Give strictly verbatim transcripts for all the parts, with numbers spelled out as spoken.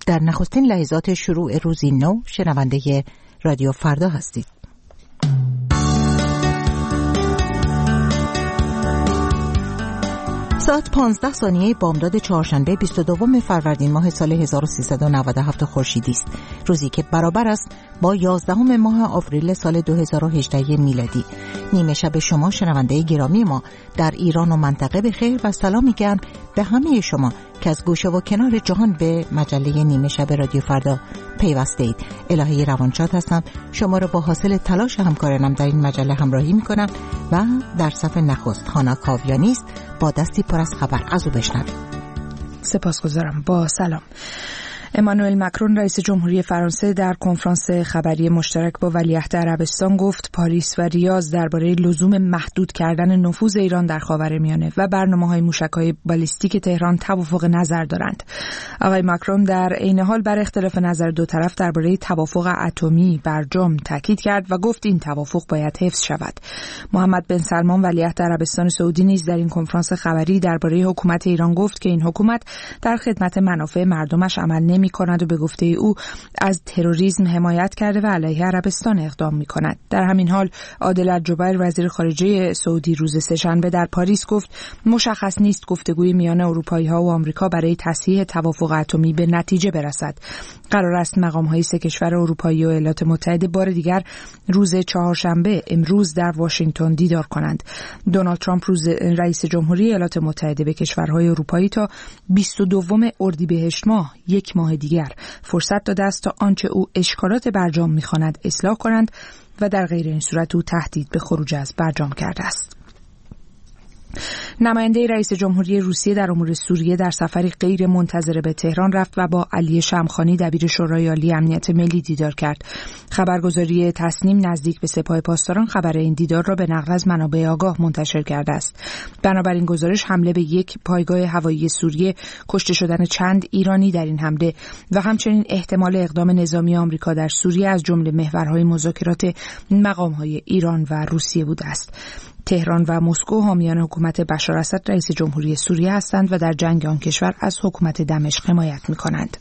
در نخستین لحظات شروع روزی نو شنونده رادیو فردا هستید. ساعت پانزده ثانیه بامداد چهارشنبه بیست و دوم فروردین ماه سال هزار و سیصد و نود و هفت خورشیدی است، روزی که برابر است با یازدهم ماه آوریل سال دو هزار و هجده میلادی. نیمه شب شما شنونده گرامی ما در ایران و منطقه به خیر و سلام میگم به همه شما که از گوشه و کنار جهان به مجله نیمه شب رادیو فردا پیوسته اید. الهی روانشاد هستم، شما را با حاصل تلاش همکارانم در این مجله همراهی میکنم و در صف نخست هانا کاویانی است با دستی پر از خبر. از او بشنویم. سپاسگزارم. با سلام. امانوئل مکرون رئیس جمهوری فرانسه در کنفرانس خبری مشترک با ولیعهد عربستان گفت پاریس و ریاض درباره لزوم محدود کردن نفوذ ایران در خاورمیانه و برنامه‌های موشک‌های بالیستیک تهران توافق نظر دارند. آقای مکرون در عین حال بر اختلاف نظر دو طرف درباره توافق اتمی برجام تاکید کرد و گفت این توافق باید حفظ شود. محمد بن سلمان ولیعهد عربستان سعودی نیز در این کنفرانس خبری درباره حکومت ایران گفت که این حکومت در خدمت منافع مردمش عمل نمی کند و به گفته او از تروریسم حمایت کرده و علیه عربستان اقدام می کند. در همین حال عادل الجبیر وزیر خارجه سعودی روز سه‌شنبه در پاریس گفت مشخص نیست گفتگوی میان اروپایی ها و آمریکا برای تصحیح توافق اتمی به نتیجه برسد. قرار است مقام های سه کشور اروپایی و ایالات متحده بار دیگر روز چهارشنبه امروز در واشنگتن دیدار کنند. دونالد ترامپ روز رئیس جمهوری ایالات متحده به کشورهای اروپایی تا بیست و دوم اردیبهشت ماه یک ماه دیگر فرصت داده است تا آنچه او اشکالات برجام می‌خواند اصلاح کنند و در غیر این صورت او تهدید به خروج از برجام کرده است. نماینده رئیس جمهوری روسیه در امور سوریه در سفری غیر منتظره به تهران رفت و با علی شمخانی دبیر شورای عالی امنیت ملی دیدار کرد. خبرگزاری تسنیم نزدیک به سپاه پاسداران خبر این دیدار را به نقل از منابع آگاه منتشر کرده است. بنابراین گزارش حمله به یک پایگاه هوایی سوریه، کشته شدن چند ایرانی در این حمله و همچنین احتمال اقدام نظامی آمریکا در سوریه از جمله محورهای مذاکرات مقام‌های ایران و روسیه بوده است. تهران و مسکو حامیان حکومت بشار اسد رئیس جمهوری سوریه هستند و در جنگ آن کشور از حکومت دمشق حمایت می‌کنند.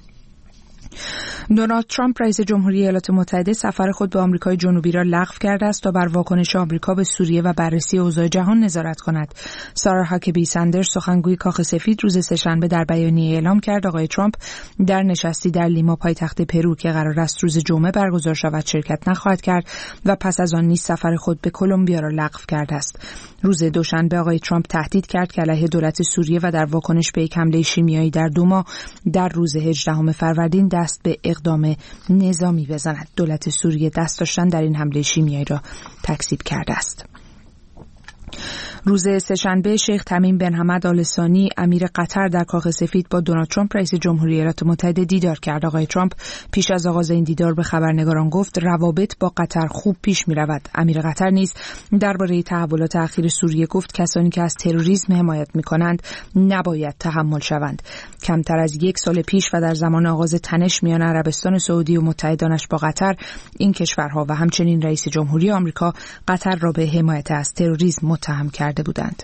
دونالد ترامپ رئیس جمهوری ایالات متحده سفر خود به آمریکای جنوبی را لغو کرده است تا بر واکنش آمریکا به سوریه و بررسی اوضاع جهان نظارت کند. سارا هاکبی سندرز سخنگوی کاخ سفید روز سه‌شنبه در بیانیه اعلام کرد آقای ترامپ در نشستی در لیما پایتخت پرو که قرار است روز جمعه برگزار شود شرکت نخواهد کرد و پس از آن نیز سفر خود به کلمبیا را لغو کرده است. روز دوشنبه آقای ترامپ تهدید کرد که علیه دولت سوریه و در واکنش به یک حمله شیمیایی در دو ماه در روز هجدهم فروردین دست به اقدام نظامی بزند. دولت سوریه دست داشتن در این حمله شیمیایی را تکذیب کرده است. روز سه‌شنبه شیخ تمیم بن حمد آل ثانی امیر قطر در کاخ سفید با دونالد ترامپ رئیس جمهوری ایالات متحده دیدار کرد. آقای ترامپ پیش از آغاز این دیدار به خبرنگاران گفت روابط با قطر خوب پیش می‌رود. امیر قطر نیز درباره تحولات اخیر سوریه گفت کسانی که از تروریسم حمایت می‌کنند نباید تحمل شوند. کمتر از یک سال پیش و در زمان آغاز تنش میان عربستان سعودی و متحدانش با قطر، این کشورها و همچنین رئیس جمهوری آمریکا قطر را به حمایت از تروریسم متهم کرده بودند.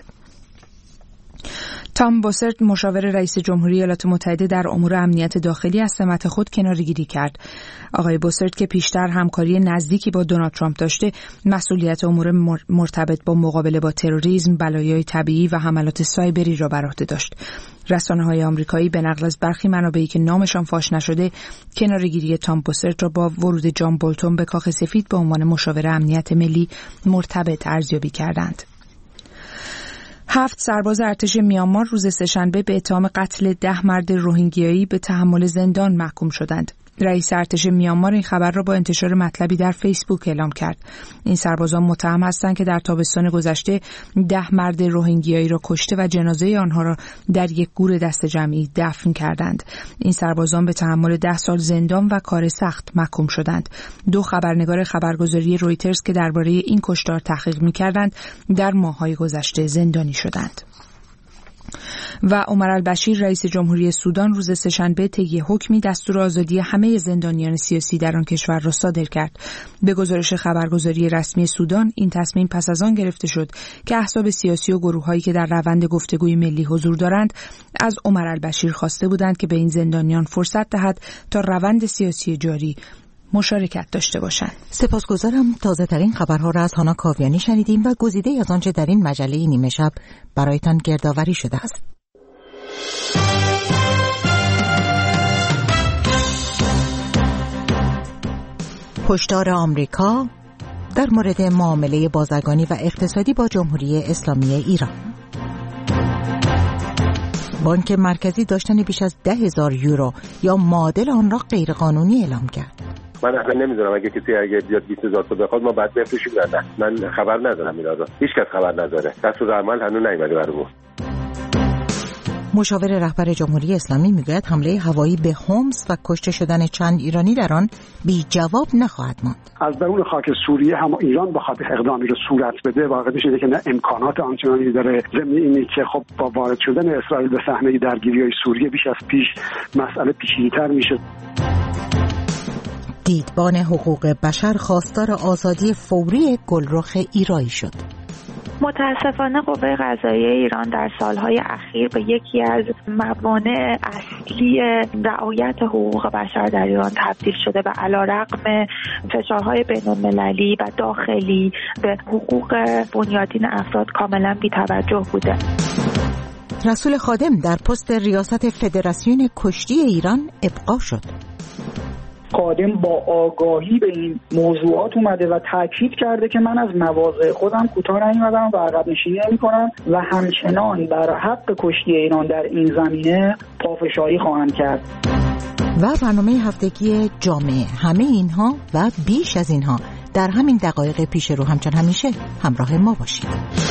تام بوسرت مشاور رئیس جمهوری ایالات متحده در امور امنیت داخلی از سمت خود کناره‌گیری کرد. آقای بوسرت که پیشتر همکاری نزدیکی با دونالد ترامپ داشته، مسئولیت امور مرتبط با مقابله با تروریسم، بلایای طبیعی و حملات سایبری را بر عهده داشت. رسانه‌های آمریکایی به نقل از برخی منابعی که نامشان فاش نشده، کناره‌گیری تام بوسرت را با ورود جان بولتون به کاخ سفید به عنوان مشاور امنیت ملی مرتبط ارزیابی کردند. هفت سرباز ارتش میانمار روز سه‌شنبه به اتهام قتل ده مرد روهینگیایی به تحمل زندان محکوم شدند. رئیس ارتش میانمار این خبر را با انتشار مطلبی در فیسبوک اعلام کرد. این سربازان متهم هستند که در تابستان گذشته ده مرد روهینگیایی را کشته و جنازه آنها را در یک گور دست جمعی دفن کردند. این سربازان به تحمل ده سال زندان و کار سخت محکوم شدند. دو خبرنگار خبرگزاری رویترز که درباره این کشتار تحقیق می‌کردند در ماه‌های گذشته زندانی شدند. و عمر البشیر رئیس جمهوری سودان روز سه‌شنبه طی حکمی دستور آزادی همه زندانیان سیاسی در آن کشور را صادر کرد. به گزارش خبرگزاری رسمی سودان این تصمیم پس از آن گرفته شد که احزاب سیاسی و گروه‌هایی که در روند گفتگوی ملی حضور دارند از عمر البشیر خواسته بودند که به این زندانیان فرصت دهد تا روند سیاسی جاری مشارکت داشته باشند. سپاسگزارم. تازه ترین خبرها را از هانا کاویانی شنیدیم و گزیده از آنچه در این مجله نیمه شب برایتان گردآوری شده است. هشدار آمریکا در مورد معامله بازرگانی و اقتصادی با جمهوری اسلامی ایران. بانک مرکزی داشتن بیش از ده هزار یورو یا معادل آن را غیرقانونی اعلام کرد. من اصلا نمیدونم اگه کسی اگه بیاد بیست هزار تا بخواد ما بعد بفروشیم یا نه. من خبر ندارم اینا رو. هیچ کس خبر نداره. دستورالعمل هنوز نیومده برامون. مشاور رهبر جمهوری اسلامی میگوید حمله هوایی به حمص و کشته شدن چند ایرانی در آن بی جواب نخواهد ماند. از درون خاک سوریه هم ایران بخواد اقدامی رو صورت بده واقعا شده که نه امکانات آنچنانی داره، ضمن اینی که خب با وارد شدن اسرائیل به صحنه درگیری‌های سوریه بیش از پیش مسئله پیچیده‌تر میشه. دیدبان حقوق بشر خواستار آزادی فوری گلرخ ایرایی شد. متاسفانه قوه قضاییه ایران در سالهای اخیر به یکی از موانع اصلی رعایت حقوق بشر در ایران تبدیل شده و علیرغم فشارهای بین‌المللی و داخلی به حقوق بنیادین افراد کاملا بی‌توجه بوده. رسول خادم در پست ریاست فدراسیون کشتی ایران ابقا شد. خادم با آگاهی به این موضوعات اومده و تاکید کرده که من از مواضع خودم کوتاه نیومدم و عقب نشینی نمی‌کنم و همچنان بر حق کشتی ایران در این زمینه پافشاری خواهم کرد. و برنامه هفتگی جامعه، همه اینها و بیش از اینها در همین دقایق پیش رو همچون همیشه همراه ما باشید.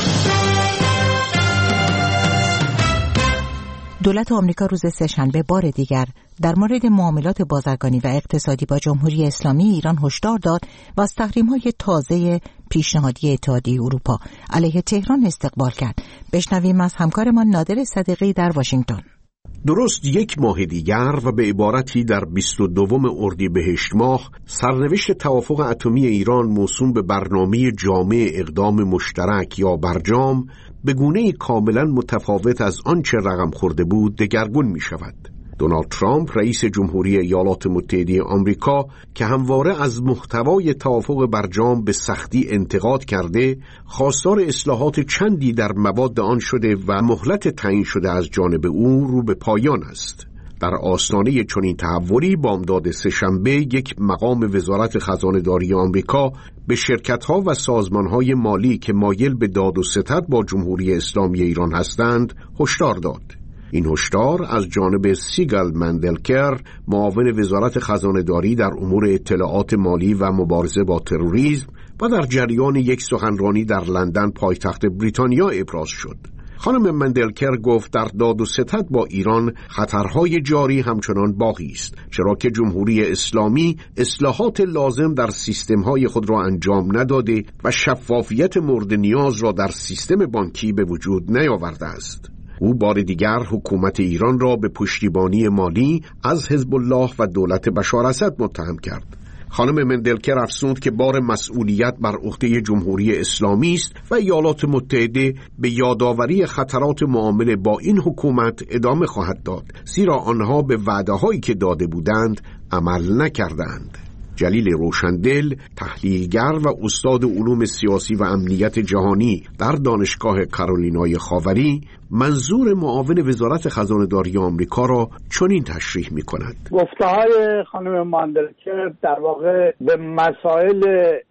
دولت آمریکا روز سه‌شنبه بار دیگر در مورد معاملات بازرگانی و اقتصادی با جمهوری اسلامی ایران هشدار داد و از تحریم‌های تازه پیشنهادی اتحادیه اروپا علیه تهران استقبال کرد. بشنویم از همکارمان نادر صدیقی در واشنگتن. درست یک ماه دیگر و به عبارتی در بیست و دوم اردیبهشت ماه سرنوشت توافق اتمی ایران موسوم به برنامه جامع اقدام مشترک یا برجام به گونه‌ای کاملا متفاوت از آنچه رقم خورده بود دگرگون می شود. دونالد ترامپ رئیس جمهوری ایالات متحده آمریکا که همواره از محتوای توافق برجام به سختی انتقاد کرده، خواستار اصلاحات چندی در مواد آن شده و مهلت تعیین شده از جانب او رو به پایان است. در آستانه چنین تحولی بامداد سه‌شنبه یک مقام وزارت خزانه‌داری آمریکا به شرکت‌ها و سازمان‌های مالی که مایل به داد و ستد با جمهوری اسلامی ایران هستند هشدار داد. این هشدار از جانب سیگال مندلکر، معاون وزارت خزانه‌داری در امور اطلاعات مالی و مبارزه با تروریسم و در جریان یک سخنرانی در لندن پایتخت بریتانیا ابراز شد. خانم مندلکر گفت در داد و ستد با ایران خطرهای جاری همچنان باقی است، چرا که جمهوری اسلامی اصلاحات لازم در سیستم‌های خود را انجام نداده و شفافیت مورد نیاز را در سیستم بانکی به وجود نیاورده است. او بار دیگر حکومت ایران را به پشتیبانی مالی از حزب الله و دولت بشار اسد متهم کرد. خانم مندلکر افزود که بار مسئولیت بر عهده جمهوری اسلامی است و ایالات متحده به یادآوری خطرات معامله با این حکومت ادامه خواهد داد، زیرا آنها به وعده‌هایی که داده بودند عمل نکردند. جلیل روشندل، تحلیلگر و استاد علوم سیاسی و امنیت جهانی در دانشگاه کارولینای خاوری، منظور معاون وزارت خزانه‌داری آمریکا را چنین تشریح می‌کند. گفته‌های خانم ماندلکر در واقع به مسائل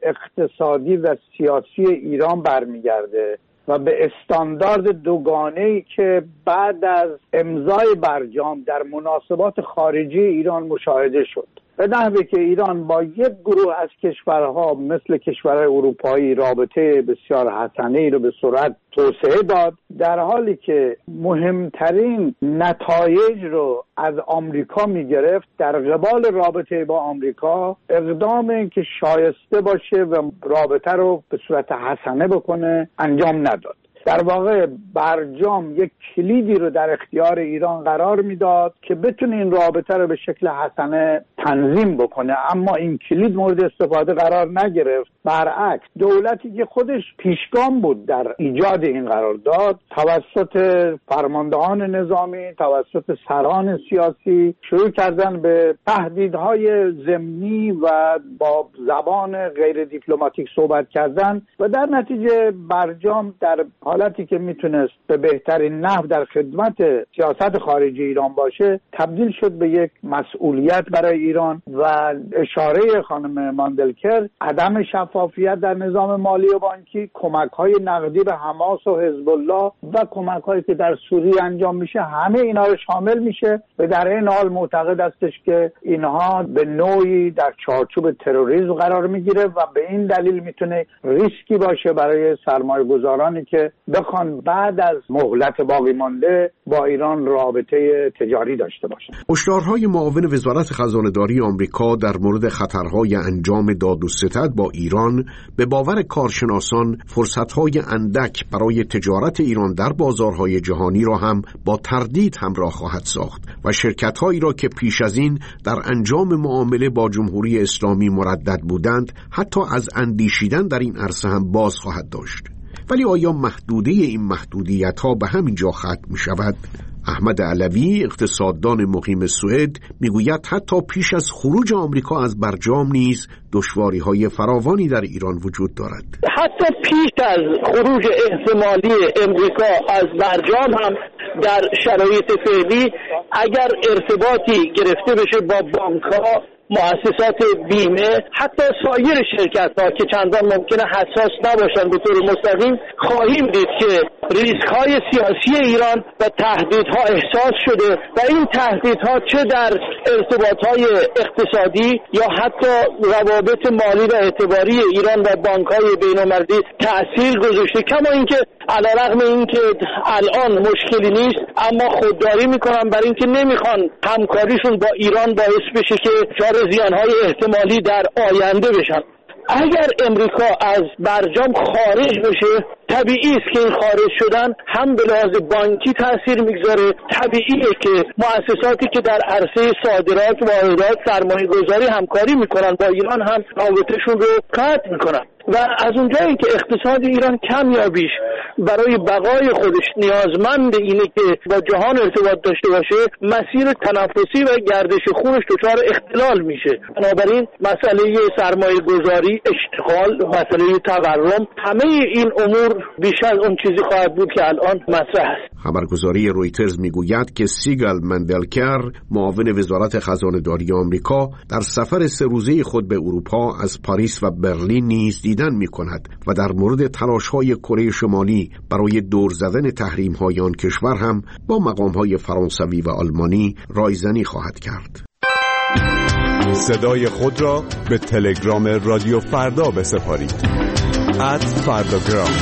اقتصادی و سیاسی ایران برمیگرده و به استاندارد دوگانه‌ای که بعد از امضای برجام در مناسبات خارجی ایران مشاهده شد. به نحوی که ایران با یک گروه از کشورها مثل کشورهای اروپایی رابطه بسیار حسنه‌ای رو به سرعت توسعه داد، در حالی که مهمترین نتایج رو از آمریکا می‌گرفت، در قبال رابطه با آمریکا اقدام این که شایسته باشه و رابطه رو به صورت حسنه بکنه انجام نداد. در واقع برجام یک کلیدی رو در اختیار ایران قرار میداد که بتونه این رابطه رو به شکل حسنه تنظیم بکنه، اما این کلید مورد استفاده قرار نگرفت. برعکس دولتی که خودش پیشگام بود در ایجاد این قرارداد توسط فرماندهان نظامی، توسط سران سیاسی شروع کردن به تهدیدهای ضمنی و با زبان غیر دیپلماتیک صحبت کردن و در نتیجه برجام در حالتی که میتونست به بهترین نحو در خدمت سیاست خارجی ایران باشه تبدیل شد به یک مسئولیت برای ایران و اشاره خانم ماندلکر عدم شفافیت در نظام مالی و بانکی، کمک‌های نقدی به حماس و حزب الله و کمک‌هایی که در سوریه انجام میشه، همه اینا رو شامل میشه و در این حال معتقد استش که اینها به نوعی در چارچوب تروریسم قرار میگیره و به این دلیل میتونه ریسکی باشه برای سرمایه‌گذارانی که بخوان بعد از مهلت باقی مانده با ایران رابطه تجاری داشته باشند. هشدارهای معاون وزارت خزانه‌داری آمریکا در مورد خطرهای انجام داد و ستد با ایران به باور کارشناسان فرصتهای اندک برای تجارت ایران در بازارهای جهانی را هم با تردید همراه خواهد ساخت و شرکت‌هایی را که پیش از این در انجام معامله با جمهوری اسلامی مردد بودند حتی از اندیشیدن در این عرصه هم باز خواهد داشت. ولی آیا محدوده این محدودیت‌ها به همین جا ختم می‌شود؟ احمد علوی اقتصاددان مقیم سوئد میگوید حتی پیش از خروج آمریکا از برجام نیز دشواری‌های فراوانی در ایران وجود دارد. حتی پیش از خروج احتمالی آمریکا از برجام هم در شرایط فعلی اگر ارتباطی گرفته بشه با بانک‌ها، مؤسسات بیمه، حتی سایر شرکت‌ها که چندان ممکنه حساس نباشند به طور مستقیم، خواهیم دید که ریسک‌های سیاسی ایران و تهدیدها احساس شده و این تهدیدها چه در ارتباط‌های اقتصادی یا حتی روابط مالی و اعتباری ایران و بانک‌های بین‌المللی تأثیر گذاشته. کما اینکه علیرغم اینکه الان مشکلی نیست اما خودداری می‌کنن برای اینکه نمی‌خوان همکاریشون با ایران باعث بشه که جار زیان‌های احتمالی در آینده بشن. اگر امریکا از برجام خارج بشه طبیعی است که این خارج شدن هم به لحاظ بانکی تاثیر میگذاره. طبیعیه که مؤسساتی که در عرصه صادرات، واردات، سرمایه‌گذاری همکاری میکنن با ایران هم رابطه‌شون رو قطع میکنن و از اونجایی که اقتصاد ایران کمیابیش برای بقای خودش نیازمند اینه که با جهان ارتباط داشته باشه، مسیر تنفسی و گردش خونش دچار اختلال میشه. بنابراین مسئله سرمایه گذاری، اشتغال، مسئله تورم، همه این امور بیش از اون چیزی خواهد بود که الان مطرح است. خبرگزاری رویترز میگوید که سیگال مندلکر، معاون وزارت خزانه‌داری آمریکا، در سفر سه روزه خود به اروپا از پاریس و برلین نیز دیدن می‌کند و در مورد تلاش‌های کره شمالی برای دور زدن تحریم‌های آن کشور هم با مقام‌های فرانسوی و آلمانی رایزنی خواهد کرد. صدای خود را به تلگرام رادیو فردا بسپارید. ات فرداگرام.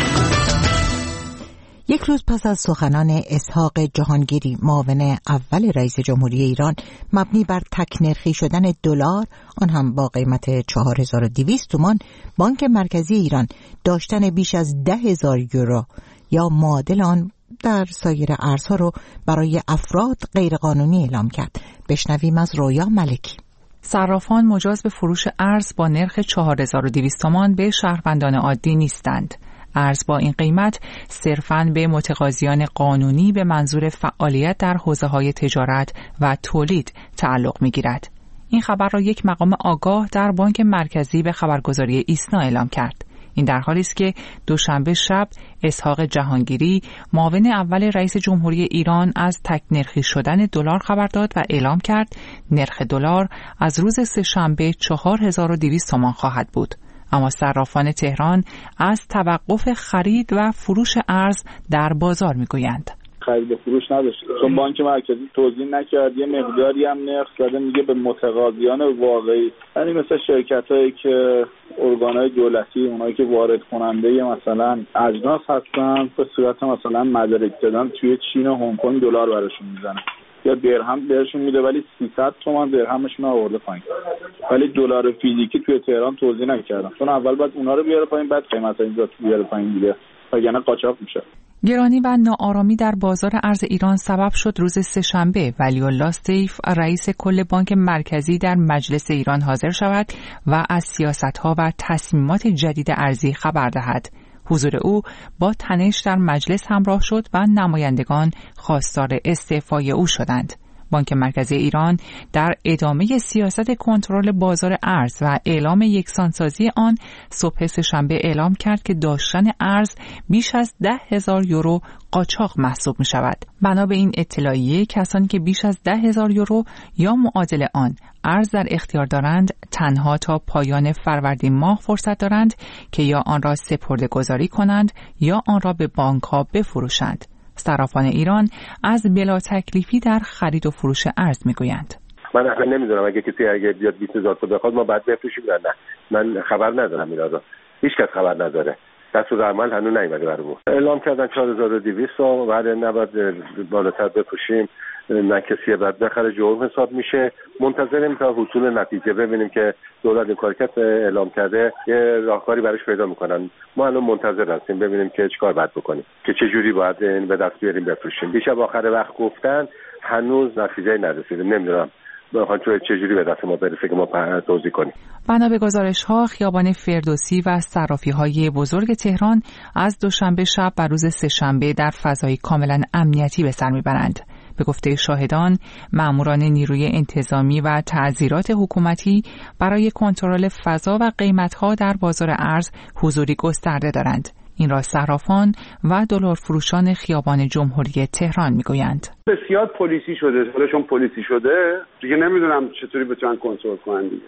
یک روز پس از سخنان اسحاق جهانگیری، معاون اول رئیس جمهوری ایران، مبنی بر تک‌نرخی شدن دلار، آن هم با قیمت چهار هزار و دویست تومان، بانک مرکزی ایران داشتن بیش از ده هزار یورو یا معادل آن در سایر ارزها رو برای افراد غیرقانونی اعلام کرد. بشنویم از رویا ملکی. صرافان مجاز به فروش ارز با نرخ چهار هزار و دویست تومان به شهروندان عادی نیستند. ارز با این قیمت صرفاً به متقاضیان قانونی به منظور فعالیت در حوزه‌های تجارت و تولید تعلق می‌گیرد. این خبر را یک مقام آگاه در بانک مرکزی به خبرگزاری ایسنا اعلام کرد. این در حالی است که دوشنبه شب اسحاق جهانگیری، معاون اول رئیس جمهوری ایران، از تک‌نرخی شدن دلار خبر داد و اعلام کرد نرخ دلار از روز سه‌شنبه چهار هزار و دویست تومان خواهد بود. اما صرافان تهران از توقف خرید و فروش ارز در بازار میگویند. خرید و فروش نداشت چون بانک مرکزی توضیح نکرد، یه مقداری هم نرخ زده میگه به متقاضیان واقعی، یعنی مثل شرکتایی که ارگانهای دولتی، اونایی که وارد کننده مثلا اجناس هستن، به صورت مثلا مدارک دادن توی چین و هنگ کنگ دلار براشون میزنن یا درهم بهشون میده ولی سیصد تومان درهمشون آورده پایین، ولی دلار فیزیکی توی تهران توزیع نکردن چون اول باید اونا رو بیاره پایین بعد قیمتا اینجا بیاره پایین دیگه، وگرنه قاچاق میشه. گرانی و ناآرامی در بازار ارز ایران سبب شد روز سه‌شنبه ولی‌الله سیف رئیس کل بانک مرکزی در مجلس ایران حاضر شود و از سیاست‌ها و تصمیمات جدید ارزی خبر دهد. حضور او با تنش در مجلس همراه شد و نمایندگان خواستار استعفای او شدند. بانک مرکزی ایران در ادامه سیاست کنترل بازار ارز و اعلام یکسانسازی آن صبح سه‌شنبه اعلام کرد که داشتن ارز بیش از ده هزار یورو قاچاق محسوب می شود. بنا به این اطلاعیه کسانی که بیش از ده هزار یورو یا معادل آن ارز در اختیار دارند تنها تا پایان فروردین ماه فرصت دارند که یا آن را سپرده گذاری کنند یا آن را به بانک ها بفروشند. صرافان ایران از بلا تکلیفی در خرید و فروش ارز میگویند. من اصلا نمیدونم اگه کسی اگه بیاد بیست هزار تا بخواد ما بعد بفروشیم یا نه. من خبر ندارم اینا رو. هیچ کس خبر نداره. دستورالعمل هنوز نیومده برامون. اعلام کردن چهار هزار و دویست و بعد نباید بالاتر بفروشیم. نه کسی بعد بخره جرم حساب میشه. منتظریم تا حصول نتیجه ببینیم که دولت این کارکت اعلام کرده یه راهکاری براش پیدا میکنن. ما الان منتظر هستیم ببینیم که چیکار باید بکنیم که چه جوری باید این به دست بیاریم بفروشیم. دیشب آخر وقت گفتن هنوز نتیجه نرسیده. نمیدونم بخواد چه جوری به دست ما برسه که ما توضیح کنیم. بنا به گزارش‌ها خیابان فردوسی و صرافی‌های بزرگ تهران از دوشنبه شب بر روز سه‌شنبه در فضای کاملا امنیتی به سر میبرند. به گفته شاهدان، ماموران نیروی انتظامی و تعزیرات حکومتی برای کنترل فضا و قیمت‌ها در بازار ارز حضوری گسترده دارند. این را صرافان و دلار فروشان خیابان جمهوری تهران میگویند. بسیار پلیسی شده، حالشون پلیسی شده، دیگه نمیدونم چطوری بتونن کنترل کنن دیگه.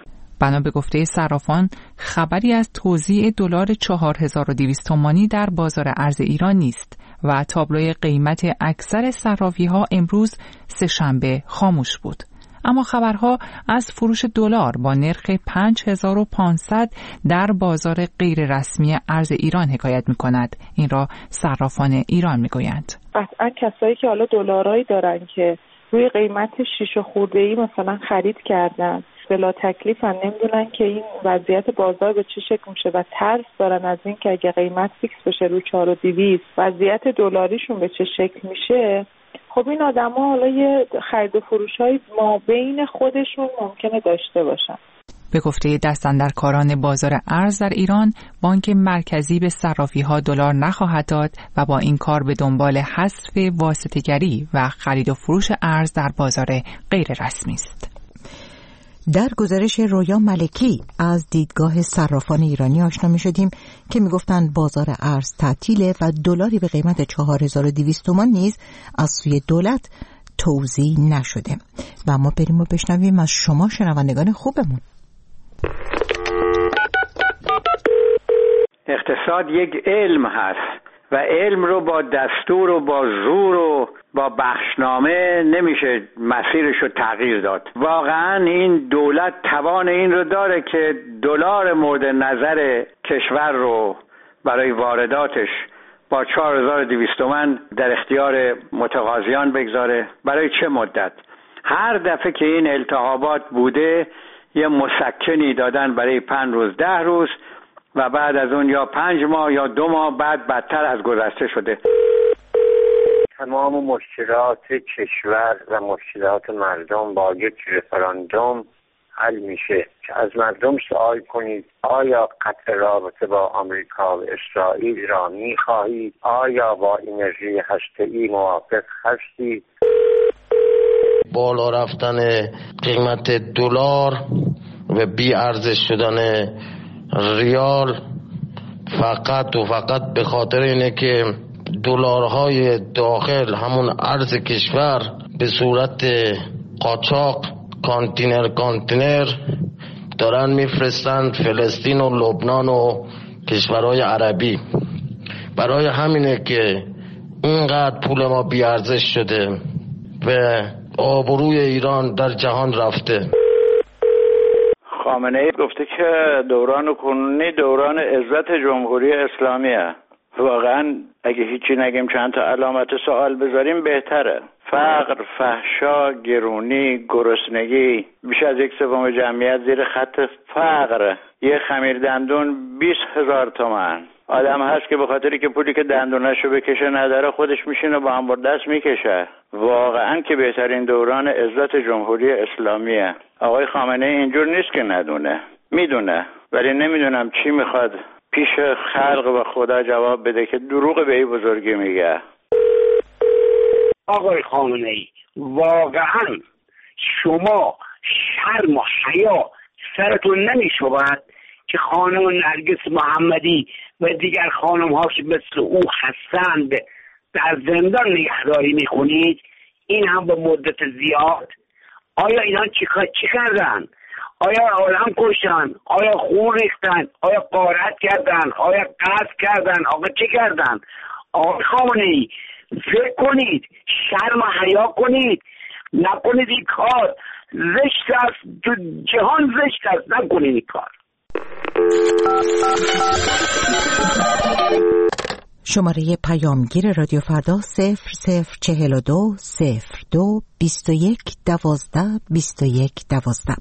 بنا به گفته صرافان، خبری از توزیع دلار چهار هزار و دویست تومانی در بازار ارز ایران نیست و تابلوی قیمت اکثر صرافی‌ها امروز سه‌شنبه خاموش بود. اما خبرها از فروش دلار با نرخ پنج هزار و پانصد در بازار غیر رسمی ارز ایران حکایت می‌کند. این را صرافان ایران می‌گویند. قطعا کسایی که حالا دلارایی دارن که روی قیمت شیش خورده‌ای مثلا خرید کردن بلا تکلیفن، نمیدونن که این وضعیت بازار به چه شکل میشه و ترس دارن از این که اگه قیمت فیکس بشه رو چهار و دویست وضعیت دلاریشون به چه شکل میشه. خب این آدما حالا یه خرید و فروش‌های ما بین خودشون ممکنه داشته باشن. به گفته دستاندرکاران بازار ارز در ایران، بانک مرکزی به صرافی‌ها دلار نخواهد داد و با این کار به دنبال حذف واسطه‌گری و خرید و فروش ارز در بازار غیر رسمی است. در گزارش رویا ملکی از دیدگاه صرافان ایرانی آشنا می شدیم که می گفتند بازار ارز تعطیله و دلاری به قیمت چهار هزار و دویست تومان نیز از سوی دولت توزیع نشده. و ما بریم و بشنویم از شما شنوندگان خوبمون. اقتصاد یک علم هست و علم رو با دستور و با زور و با بخشنامه نمیشه مسیرش رو تغییر داد. واقعا این دولت توان این رو داره که دلار مورد نظر کشور رو برای وارداتش با چهار هزار و دویست تومان در اختیار متقاضیان بگذاره. برای چه مدت؟ هر دفعه که این التهابات بوده یه مسکنی دادن برای پنج روز ده روز و بعد از اون یا پنج ماه یا دو ماه بعد بدتر از گذشته شده. تمام مشکلات کشور و مشکلات مردم با یک رفراندوم حل میشه که از مردم سوال کنید آیا قطع رابطه با آمریکا و اسرائیل را میخواهید؟ آیا با انرژی هسته‌ای موافق هستید؟ بالا رفتن قیمت دلار و بی ارزش شدن ریال فقط و فقط به خاطر اینه که دلارهای داخل همون ارز کشور به صورت قاچاق کانتینر کانتینر دارن میفرستند فلسطین و لبنان و کشورهای عربی. برای همینه که اینقدر پول ما بی ارزش شده و آبروی ایران در جهان رفته. خامنه ای گفته که دوران کنونی دوران عزت جمهوری اسلامیه. واقعا اگه هیچی نگیم چند تا علامت سوال بذاریم بهتره. فقر، فحشا، گرونی، گرسنگی، بیش از یک سوم جمعیت زیر خط فقر، یه خمیر دندون بیست هزار تومان. آدم هست که به خاطری که پولی که دندوناشو بکشه نداره خودش میشینه با هم با دست میکشه. واقعا که بهترین دوران عزت جمهوری اسلامیه. آقای خامنه ای اینجور نیست که ندونه، میدونه، ولی نمیدونم چی میخواد پیش خلق و خدا جواب بده که دروغ به این بزرگی میگه. آقای خامنه ای واقعا شما شرم و حیا سرتون نمیشود که خانم نرگس محمدی و دیگر خانم ها که مثل او هستند در زندان نگهداری میکنید، این هم به مدت زیاد؟ آیا اینا چی, چی کردن؟ آیا آدم کشتن؟ آیا خون ریختن؟ آیا غارت کردن؟ آیا قتل کردن؟ آقا چی کردن؟ آقای خامنه ای فکر کنید، شرم و حیا کنید، نکنید این کار زشت است، تو جهان زشت است، نکنید این کار. شماره پیامگیر رادیو فردا صفر صفر چهل و دو صفر دو بیست و یک دوازده بیست و یک دوازده.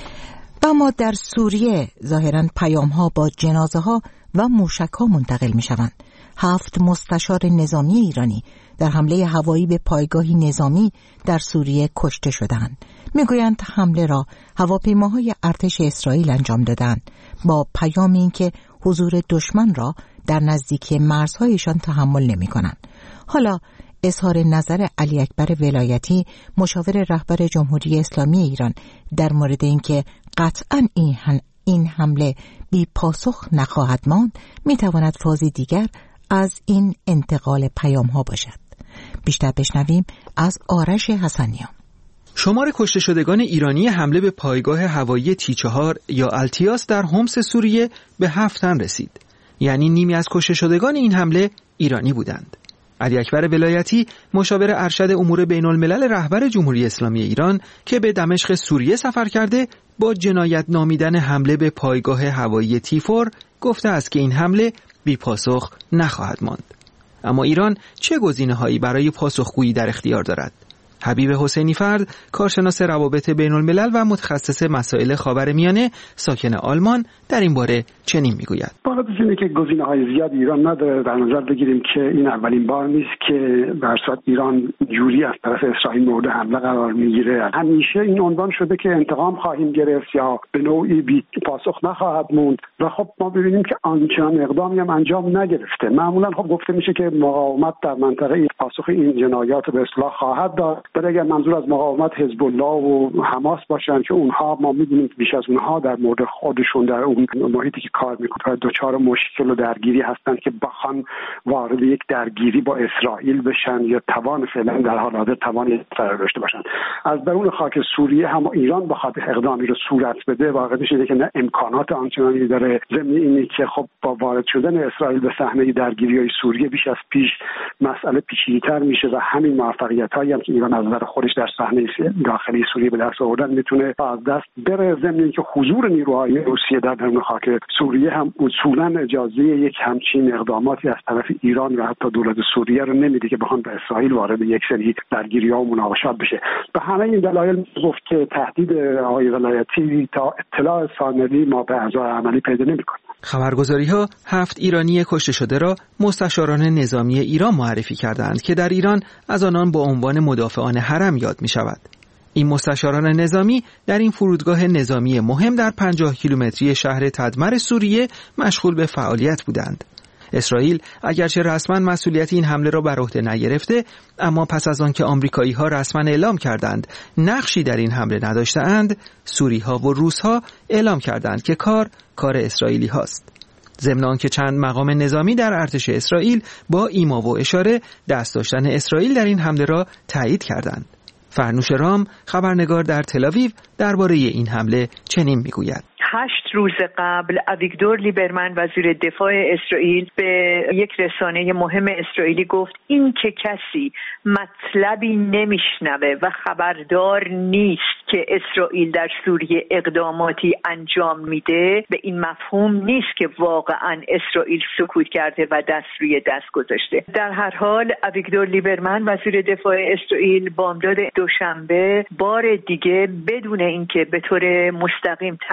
و ما در سوریه ظاهراً پیام ها با جنازه ها و موشک ها منتقل می شوند. هفت مستشار نظامی ایرانی در حمله هوایی به پایگاهی نظامی در سوریه کشته شدند. میگویند حمله را هواپیماهای ارتش اسرائیل انجام دادند با پیام اینکه حضور دشمن را در نزدیکی مرزهایشان تحمل نمی کنند. حالا اظهار نظر علی اکبر ولایتی مشاور رهبر جمهوری اسلامی ایران در مورد اینکه قطعاً این این حمله بی پاسخ نخواهد ماند میتواند فازی دیگر از این انتقال پیام ها باشد. بیشتر بشنویم از آرش حسنیان. شمار کشته شدگان ایرانی حمله به پایگاه هوایی تی چهار یا التیاس در حمص سوریه به هفت تن رسید. یعنی نیمی از کشته شدگان این حمله ایرانی بودند. علی اکبر ولایتی مشاور ارشد امور بین الملل رهبر جمهوری اسلامی ایران که به دمشق سوریه سفر کرده با جنایت نامیدن حمله به پایگاه هوایی تیفور گفته است که این حمله بی پاسخ نخواهد ماند. اما ایران چه گزینه‌هایی برای پاسخگویی در اختیار دارد؟ حبیب حسینی فرد، کارشناس روابط بین الملل و متخصص مسائل خاورمیانه ساکن آلمان، در این باره چنین میگوید. واقعا اینه که گزینه‌های زیاد ایران نداره. در نظر بگیریم که این اولین بار نیست که در صورت ایران جوری از طرف اسرائیل مورد حمله قرار میگیره. همیشه این عنوان شده که انتقام خواهیم گرفت یا به نوعی بی پاسخ نخواهد موند و خب ما ببینیم که آنچنان اقدامی هم انجام نگرفته. معمولا خب گفته میشه که مقاومت در منطقه پاسخ این جنایات به اصطلاح خواهد داد. در اگر منظور از مقاومت حزب الله و حماس باشن که اونها ما میدونیم بیش از اونها در مورد خودشون در اون محیطی که کار میکنن دوچار مشکل و درگیری هستن که بخوان وارد یک درگیری با اسرائیل بشن یا توان فعلا در حال حاضر توان فرار داشته باشن. از درون خاک سوریه هم ایران بخواد اقدامی رو صورت بده واقعیش اینه که نه امکانات آنچنانی داره، ضمن اینه که خب با وارد شدن اسرائیل به صحنه درگیری‌های سوریه بیش از پیش مسئله پیچیده‌تر میشه و همین موفقیت‌هایی هم که ایران از نظر خودش در صحنه داخلی سوریه به دست آوردن میتونه از دست بره، ضمن اینکه حضور نیروهای روسیه در درون خاک سوریه هم اصولا اجازه یک همچین اقداماتی از طرف ایران و حتی دولت سوریه رو نمیده که بخوان به اسرائیل وارد یک سری درگیری‌ها و مناقشات بشه. به همه این دلایل گفت که تهدید آقای ولایتی تا اطلاع ثانوی ما به اجرای عملی پیدا نمی‌کنه. خبرگزاری‌ها هفت ایرانی کشته شده را مستشاران نظامی ایران معرفی کردند که در ایران از آنان با عنوان مدافعان حرم یاد می‌شود. این مستشاران نظامی در این فرودگاه نظامی مهم در پنجاه کیلومتری شهر تدمر سوریه مشغول به فعالیت بودند. اسرائیل اگرچه رسما مسئولیت این حمله را بر عهده نگرفته، اما پس از آن که آمریکایی‌ها رسما اعلام کردند نقشی در این حمله نداشته‌اند، سوری‌ها و روس‌ها اعلام کردند که کار کار اسرائیلی هاست. ضمن آنکه چند مقام نظامی در ارتش اسرائیل با ایما و اشاره دست داشتن اسرائیل در این حمله را تایید کردند. فرنوش رام، خبرنگار در تل‌آویو، درباره این حمله چنین میگوید: هشت روز قبل اویگدور لیبرمن وزیر دفاع اسرائیل به یک رسانه مهم اسرائیلی گفت این که کسی مطلبی نمیشنوه و خبردار نیست که اسرائیل در سوریه اقداماتی انجام میده، به این مفهوم نیست که واقعا اسرائیل سکوت کرده و دست روی دست گذاشته. در هر حال اویگدور لیبرمن وزیر دفاع اسرائیل بامداد دوشنبه بار دیگه بدون اینکه به طور مستقیم تایید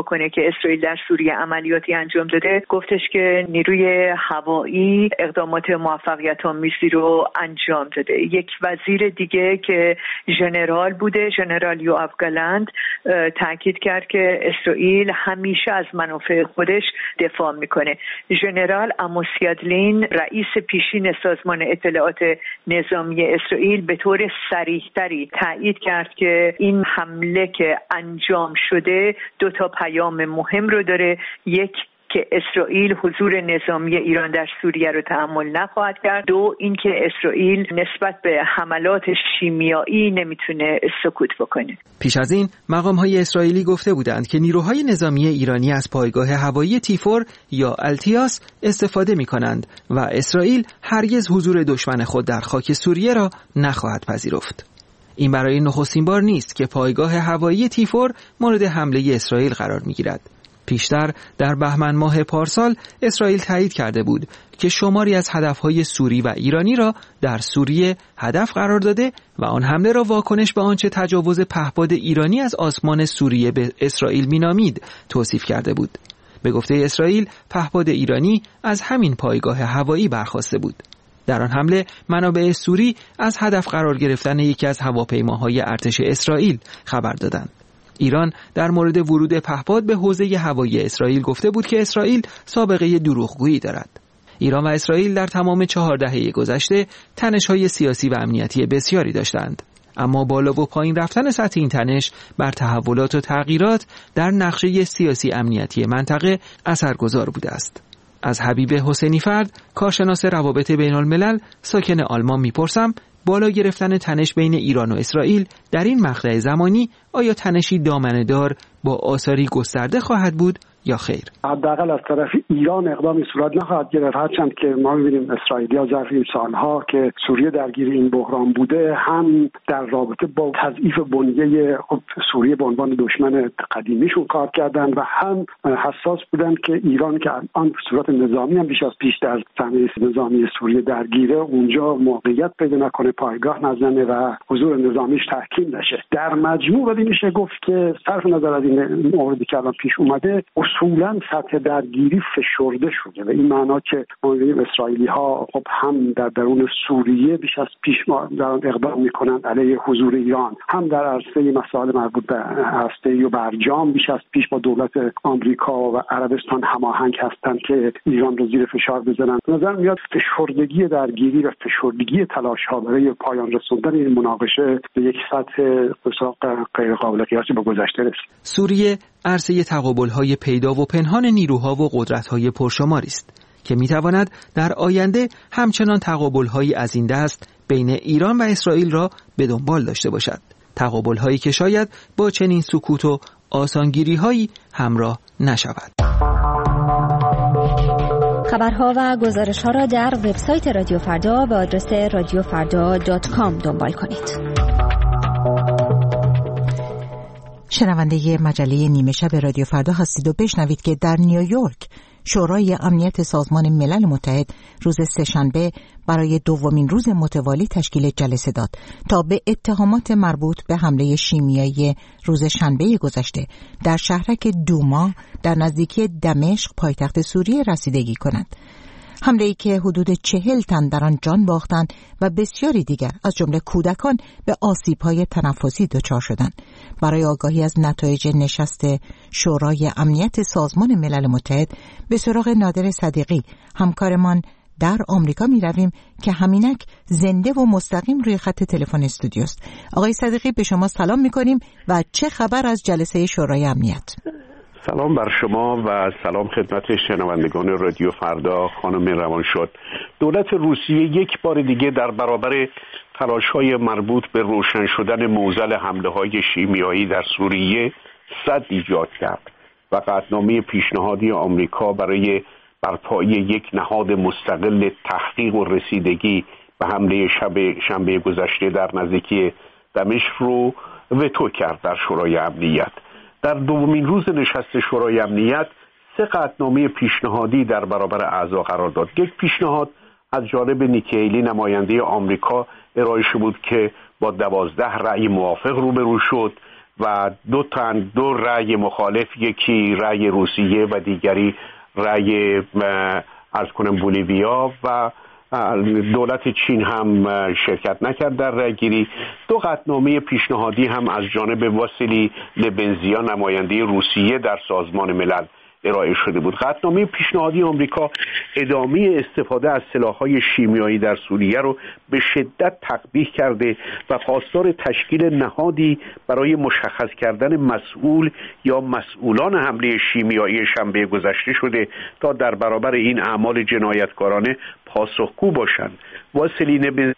بکنه که اسرائیل در سوریه عملیاتی انجام داده، گفتش که نیروی هوایی اقدامات موفقیت آمیزی رو انجام داده. یک وزیر دیگه که ژنرال بوده، ژنرال یوآف گالند، تاکید کرد که اسرائیل همیشه از منافع خودش دفاع میکنه. ژنرال آموس یادلین، رئیس پیشین سازمان اطلاعات نظامی اسرائیل، به طور صریح‌تری تایید کرد که این حمله که انجام شده دو تا پیام مهم رو داره. یک، که اسرائیل حضور نظامی ایران در سوریه رو تحمل نخواهد کرد. دو، اینکه اسرائیل نسبت به حملات شیمیایی نمیتونه سکوت بکنه. پیش از این مقام‌های اسرائیلی گفته بودند که نیروهای نظامی ایرانی از پایگاه هوایی تیفور یا التیاس استفاده می‌کنند و اسرائیل هرگز حضور دشمن خود در خاک سوریه را نخواهد پذیرفت. این برای نخستین بار نیست که پایگاه هوایی تیفور مورد حمله اسرائیل قرار می‌گیرد. پیشتر در بهمن ماه پارسال اسرائیل تایید کرده بود که شماری از هدفهای سوری و ایرانی را در سوریه هدف قرار داده و آن حمله را واکنش به آنچه تجاوز پهپاد ایرانی از آسمان سوریه به اسرائیل مینامید توصیف کرده بود. به گفته اسرائیل، پهپاد ایرانی از همین پایگاه هوایی برخاسته بود. در آن حمله منابع سوری از هدف قرار گرفتن یکی از هواپیماهای ارتش اسرائیل خبر دادند. ایران در مورد ورود پهپاد به حوزه هوایی اسرائیل گفته بود که اسرائیل سابقه دروغگویی دارد. ایران و اسرائیل در تمام چهار دهه گذشته تنش‌های سیاسی و امنیتی بسیاری داشتند، اما بالا و پایین رفتن سطح این تنش بر تحولات و تغییرات در نقشه سیاسی امنیتی منطقه اثرگذار بوده است. از حبیب حسینی فرد، کارشناس روابط بین الملل ساکن آلمان میپرسم بالا گرفتن تنش بین ایران و اسرائیل در این مقطع زمانی آیا تنشی دامنه‌دار با آثاری گسترده خواهد بود یا خیر؟ حداقل از طرف ایران اقدامی صورت نخواهد گرفت، هرچند که ما می‌بینیم اسرائیلی‌ها ظرف این سالها که سوریه درگیر این بحران بوده هم در رابطه با تضعیف بنیه سوریه به عنوان دشمن قدیمیشون کار کردن و هم حساس بودن که ایران که آن به صورت نظامی هم بیش از پیش در صحنه نظامی سوریه درگیره اونجا موقعیت پیدا نکنه، پایگاه نزنه و حضور نظامیش تحکیم نشه. در مجموع ولی میشه گفت که صرف نظر از این موردی که الان پیش اومده اصولاً سطح درگیری فشرده شده و این معنا که ما می‌بینیم اسرائیلی‌ها خب هم در درون سوریه بیش از پیش در اقدام می‌کنند علیه حضور ایران، هم در عرصه مسائل مربوط به هسته‌ای و برجام بیش از پیش با دولت آمریکا و عربستان هماهنگ هستند که ایران رو زیر فشار بزنند. به نظر میاد فشردگی درگیری و فشردگی تلاش‌ها برای پایان رسوندن این مناقشه به یک سطح بسیار غیر قابل قیاس با گذشته رسید. سوریه عرصه تقابل‌های پیدا و پنهان نیروها و قدرت‌های پرشماری است که می‌تواند در آینده همچنان تقابل‌هایی از این دست بین ایران و اسرائیل را به دنبال داشته باشد. تقابل‌هایی که شاید با چنین سکوت و آسانگیری‌هایی همراه نشود. خبرها و گزارش‌ها را در وبسایت رادیو فردا به آدرس رادیو فردا دات کام دنبال کنید. شنونده مجله نیمه شب رادیو فردا هستید و بشنوید که در نیویورک شورای امنیت سازمان ملل متحد روز سه‌شنبه برای دومین روز متوالی تشکیل جلسه داد تا به اتهامات مربوط به حمله شیمیایی روز شنبه گذشته در شهرک دوما در نزدیکی دمشق پایتخت سوریه رسیدگی کند. حمله‌ای که حدود چهل تن در آن جان باختند و بسیاری دیگر از جمله کودکان به آسیب‌های تنفسی دچار شدند. برای آگاهی از نتایج نشست شورای امنیت سازمان ملل متحد به سراغ نادر صدیقی همکارمان در آمریکا می رویم که همینک زنده و مستقیم روی خط تلفن استودیوست. آقای صدیقی به شما سلام می کنیم و چه خبر از جلسه شورای امنیت؟ سلام بر شما و سلام خدمت شنوندگان رادیو فردا. خانم روانشاد، دولت روسیه یک بار دیگه در برابر تلاش‌های مربوط به روشن شدن معضل حمله‌های شیمیایی در سوریه سد ایجاد کرد و قطعنامه پیشنهادی آمریکا برای برپایی یک نهاد مستقل تحقیق و رسیدگی به حمله شب شنبه گذشته در نزدیکی دمشق رو وتو کرد در شورای امنیت. در دومین روز نشست شورای امنیت سه قطعنامه پیشنهادی در برابر اعضا قرار داد. یک پیشنهاد از جانب نیکی هیلی نماینده آمریکا ارائه شد بود که با دوازده رأی موافق روبرو شد و دو تا دو رأی مخالف، یکی رأی روسیه و دیگری رأی عرض کنم بولیویا و دولت چین هم شرکت نکرد در رأیگیری. دو قطعنامه پیشنهادی هم از جانب واسیلی لبنزیا نماینده روسیه در سازمان ملل ارائه شده بود. قطعنامه پیشنهادی آمریکا ادامه استفاده از سلاح‌های شیمیایی در سوریه رو به شدت تقبیح کرده و خواستار تشکیل نهادی برای مشخص کردن مسئول یا مسئولان حمله شیمیایی شنبه گذشته شده تا در برابر این اعمال جنایتکارانه پاسخگو باشند. واسیلی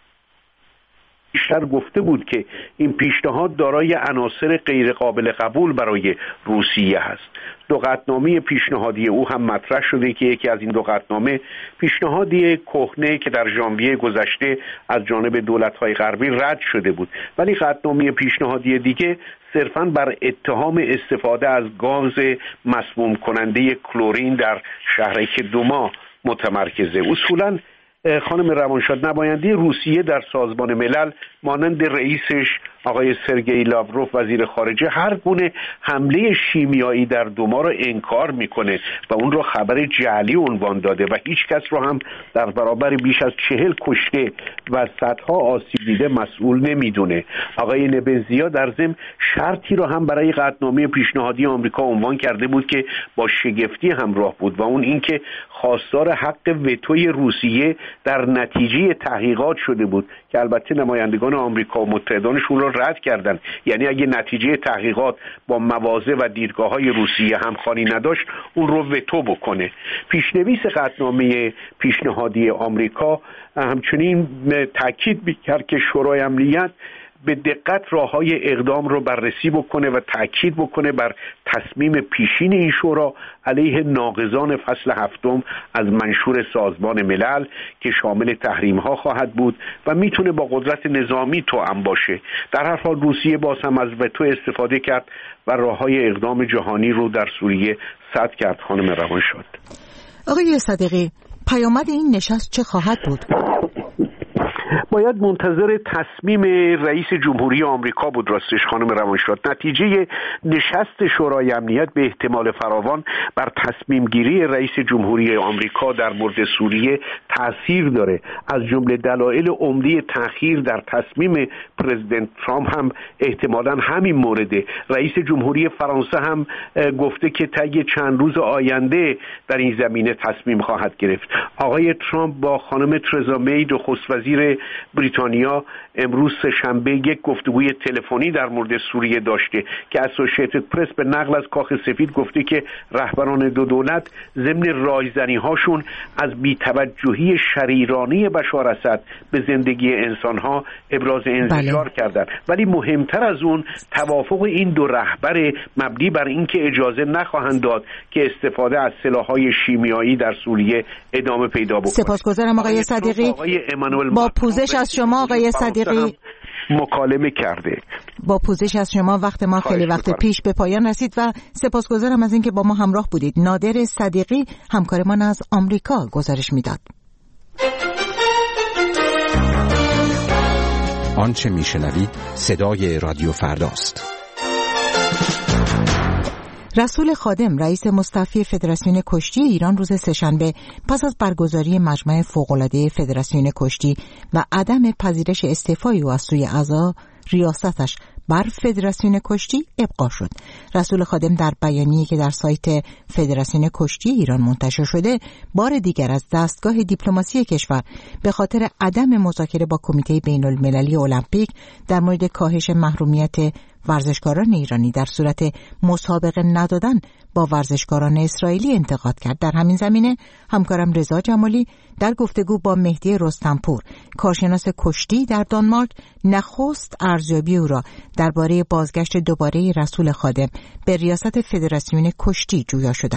بیشتر گفته بود که این پیشنهاد دارای عناصر غیر قابل قبول برای روسیه است. دو قطعنامه پیشنهادی او هم مطرح شده که یکی از این دو قطعنامه پیشنهادی کهنه که در ژانویه گذشته از جانب دولت‌های غربی رد شده بود، ولی قطعنامه پیشنهادی دیگه صرفاً بر اتهام استفاده از گاز مسموم کننده کلورین در شهرک دوما متمرکزه. اصولاً خانم روانشاد، نماینده روسیه در سازمان ملل مانند رئیسش آقای سرگئی لاوروف وزیر خارجه هر گونه حمله شیمیایی در دوما را انکار میکنه و اون را خبر جعلی عنوان داده و هیچ کس رو هم در برابر بیش از چهل کشته و صدها آسیب دیده مسئول نمیدونه. آقای لبنزیا در ضمن شرطی را هم برای قطعنامه پیشنهادی آمریکا عنوان کرده بود که با شگفتی همراه بود و اون اینکه خواستار حق وتوی روسیه در نتیجه تحقیقات شده بود که البته نمایندگان آمریکا و متحدانشون را رد کردند. یعنی اگه نتیجه تحقیقات با مواضع و دیدگاه‌های روسیه همخوانی نداشت اون رو وتو بکنه. پیشنویس قطعنامه پیشنهادی آمریکا همچنین تاکید می‌کرد که شورای امنیت به دقت راه‌های اقدام رو بررسی بکنه و تأکید بکنه بر تصمیم پیشین این شورا علیه ناقضان فصل هفتم از منشور سازمان ملل که شامل تحریم‌ها خواهد بود و میتونه با قدرت نظامی توأم باشه. در هر حال روسیه باز هم از وتو استفاده کرد و راه‌های اقدام جهانی رو در سوریه سد کرد. خانم روانشاد. آقای صدیقی، پیامد این نشست چه خواهد بود؟ باید منتظر تصمیم رئیس جمهوری آمریکا بود راستش خانم روانشاد. نتیجه نشست شورای امنیت به احتمال فراوان بر تصمیم گیری رئیس جمهوری آمریکا در مورد سوریه تأثیر داره. از جمله دلایل عمده تأخیر در تصمیم پرزیدنت ترامپ هم احتمالاً همین مورده. رئیس جمهوری فرانسه هم گفته که طی چند روز آینده در این زمینه تصمیم خواهد گرفت. آقای ترامپ با خانم ترزا می نخست وزیر بریتانیا امروز سه‌شنبه یک گفتگوی تلفنی در مورد سوریه داشته که اسوسییتد پرس به نقل از کاخ سفید گفته که رهبران دو دولت ضمن رایزنی هاشون از بی‌توجهی شریرانه بشار اسد به زندگی انسانها ابراز انزجار کردند، ولی مهمتر از اون توافق این دو رهبر مبنی بر اینکه اجازه نخواهند داد که استفاده از سلاح‌های شیمیایی در سوریه ادامه پیدا بکنه. سپاسگزارم آقای صدیقی. با پوزش از شما آقای صدیقی مکالمه کرده. با پوزش از شما وقت ما خیلی وقت پیش به پایان رسید و سپاسگزارم از اینکه با ما همراه بودید. نادر صدیقی همکارمان از آمریکا گزارش میداد. آنچه میشنوید صدای رادیو فرداست. رسول خادم رئیس مستعفی فدراسیون کشتی ایران روز سه‌شنبه پس از برگزاری مجمع فوق‌العاده فدراسیون کشتی و عدم پذیرش استعفای او از سوی اعضا ریاستش بر فدراسیون کشتی ابقا شد. رسول خادم در بیانیه‌ای که در سایت فدراسیون کشتی ایران منتشر شده بار دیگر از دستگاه دیپلماسی کشور به خاطر عدم مذاکره با کمیته بین‌المللی المپیک در مورد کاهش محرومیت ورزشکاران ایرانی در صورت مسابقه ندادن با ورزشکاران اسرائیلی انتقاد کرد. در همین زمینه همکارم رضا جمالی در گفتگو با مهدی رستمپور کارشناس کشتی در دانمارک نخست ارزیابی او را درباره بازگشت دوباره رسول خادم به ریاست فدراسیون کشتی جویا شده است.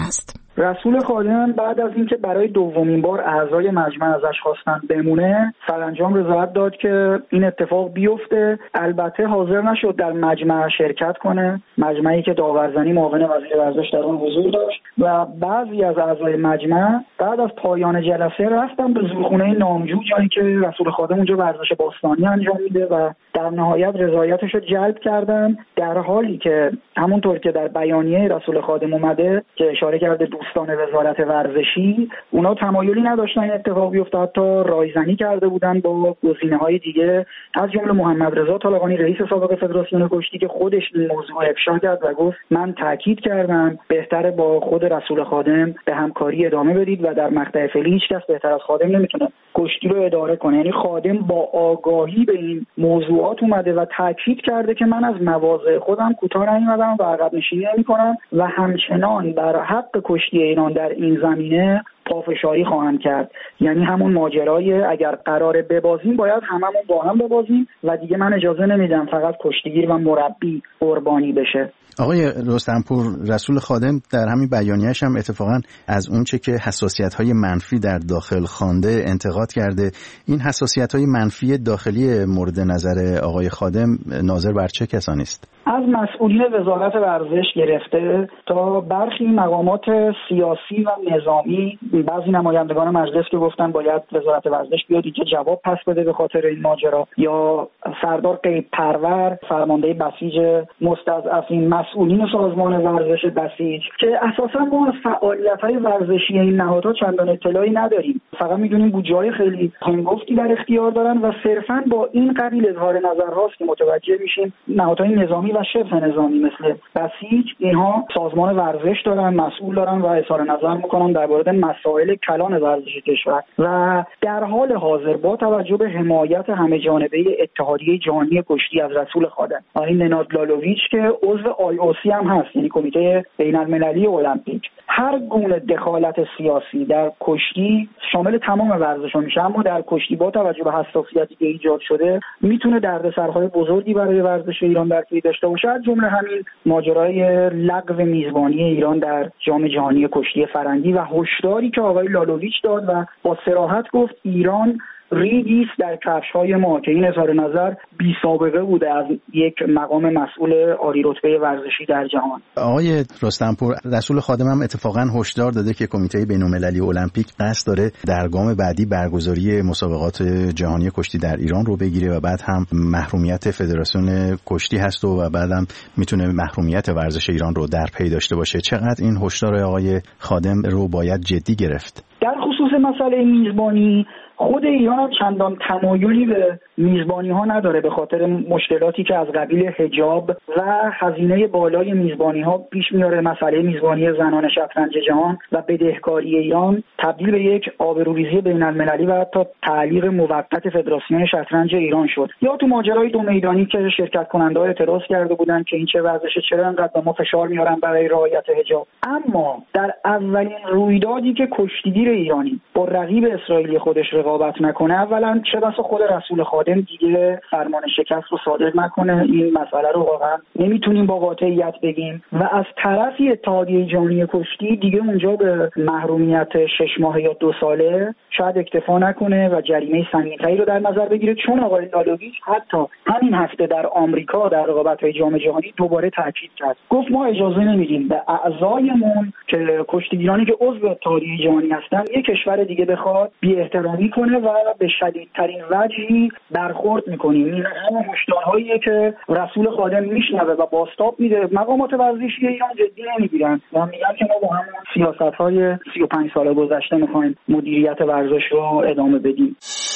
رسول خادم بعد از اینکه برای دومین بار اعضای مجمع ازش خواستن بمونه، سرانجام رضایت داد که این اتفاق بیفته. البته حاضر نشد در مجمع شرکت کنه، مجمعی که داورزنی معاون وزیر ورزش در آن حضور داشت و بعضی از اعضای مجمع بعد از پایان جلسه رفتن به زورخونه نامجو، جایی که رسول خادم اونجا ورزش باستانی انجام میده و در نهایت رضایتش رو جلب کردن، در حالی که همونطور که در بیانیه رسول خادم اومده که اشاره کرده دوستان وزارت ورزشی اونا تمایلی نداشتن این اتفاق بیفته، حتی رایزنی کرده بودن با گزینه‌های دیگه، از جمله محمد رضا طالقانی رئیس سابق فدراسیون کشتی که خودش این موضوع افشا کرد و گفت من تاکید کردم بهتره با خود رسول خادم به همکاری ادامه بدید و در مقطع فعلی هیچ کس بهتر از خادم نمیتونه کشتی رو اداره کنه. یعنی خادم با آگاهی به این موضوعات اومده و تاکید کرده که من از مواضع خودم کوتاه نمی‌آمدم و عقب نشینی نمی‌کنم و همچنان بر حق کشتی ایران در این زمینه پافشاری خواهم کرد. یعنی همون ماجرای اگر قراره ببازیم باید هممون با هم ببازیم و دیگه من اجازه نمیدم فقط کشتیگیر و مربی قربانی بشه. آقای رستمپور، رسول خادم در همین بیانیه‌اش هم اتفاقا از اونچه که حساسیت‌های منفی در داخل خوانده انتقاد کرده. این حساسیت‌های منفی داخلی مورد نظر آقای خادم ناظر بر چه کسانی است؟ از مسئولین وزارت ورزش گرفته تا برخی مقامات سیاسی و نظامی، بعضی نمایندگان مجلس که گفتن باید وزارت ورزش بیاد اینجا جواب پس بده به خاطر این ماجرا، یا سردار غیب پرور فرمانده بسیج مستضعفین، مسئولین سازمان ورزش بسیج که اساسا ما از فعالیت‌های ورزشی این نهادها چندان اطلاعی نداریم، فقط می‌دونیم بودجه‌های خیلی هنگفتی در اختیار دارن و صرفاً با این قبیل اظهار نظر هاست که متوجه میشیم نهادهای نظامی و شبه نظامی مثل بسیج اینها سازمان ورزش دارن، مسئول دارن و اظهار نظر میکنن در مورد مسائل کلان ورزش کشور و در حال حاضر با توجه به حمایت همه جانبه اتحادیه جهانی کشتی از رسول خادم، آقای نناد لالاویچ که عضو آی او سی هم هست، یعنی کمیته بین‌المللی المپیک، هر گونه دخالت سیاسی در کشتی شامل تمام ورزش‌ها میشه، اما در کشتی با توجه به حساسیتی که ایجاد شده میتونه دردسرهای بزرگی برای ورزش ایران در پی داشته باشه، از جمله همین ماجرای لغو میزبانی ایران در جام جهانی کشتی فرنگی و هشداری که آقای لالاویچ داد و با صراحت گفت ایران ریگی است در کفش‌های ما، که این اظهار نظر بی سابقه بوده از یک مقام مسئول عالی رتبه ورزشی در جهان. آقای رستمپور، رسول خادم هم اتفاقاً هشدار داده که کمیته بین‌المللی المپیک قصد داره در گام بعدی برگزاری مسابقات جهانی کشتی در ایران رو بگیره و بعد هم محرومیت فدراسیون کشتی هست و بعدم میتونه محرومیت ورزش ایران رو در پی داشته باشه. چقدر این هشدار آقای خادم رو باید جدی گرفت؟ در خصوص مسئله میزبانی خود ایران هم چندان تمایلی به میزبانی ها نداره به خاطر مشکلاتی که از قبیل حجاب و هزینه بالای میزبانی ها پیش میاره. مسئله میزبانی زنان شطرنج جهان و بدهکاری ایران تبدیل به یک آبروریزی بین المللی و حتی تعلیق موقت فدراسیون شطرنج ایران شد. یا تو ماجرای دو میدانی که شرکت کننده ها اعتراض کرده بودن که این چه ورزشه، چرا انقدر به ما فشار میارن برای رعایت حجاب. اما در اولین رویدادی که کشتیگیر ایرانی با رقیب اسرائیلی خودش رقابت نکنه، اولا چه بسا خود رسول خادم دیگه فرمان شکست رو صادر نکنه، این مسئله رو واقعا نمیتونیم با قاطعیت بگیم، و از طرفی اتحادیه جهانی کشتی دیگه اونجا به محرومیت شش ماه یا دو ساله شاید اکتفا نکنه و جریمه سنگین‌تری رو در نظر بگیره، چون آقای لالاویچ حتی همین هفته در آمریکا در رقابت‌های جام جهانی دوباره تاکید کرد، گفت ما اجازه نمیدیم به اعضایمون که کشتیگیرانی که عضو اتحادیه جهانی هستن یک کشور دیگه بخواد بی‌احترامی کنه و به شدیدترین وجهی برخورد میکنیم. این همه هشدارهاییه که رسول خادم میشنوه و بازتاب میده. مقامات ورزشی ایران جدی نمیگیرن و میگن که ما با همون سیاست‌های سی و پنج سال گذشته میخوایم مدیریت ورزش رو ادامه بدیم.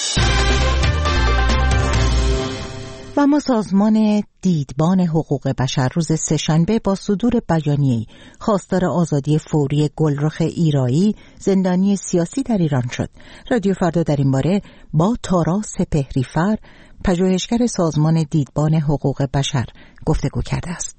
و اما سازمان دیدبان حقوق بشر روز سه‌شنبه با صدور بیانیه‌ای خواستار آزادی فوری گلرخ ایرایی زندانی سیاسی در ایران شد. رادیو فردا در این باره با تارا سپهری‌فر، پژوهشگر سازمان دیدبان حقوق بشر، گفتگو کرده است.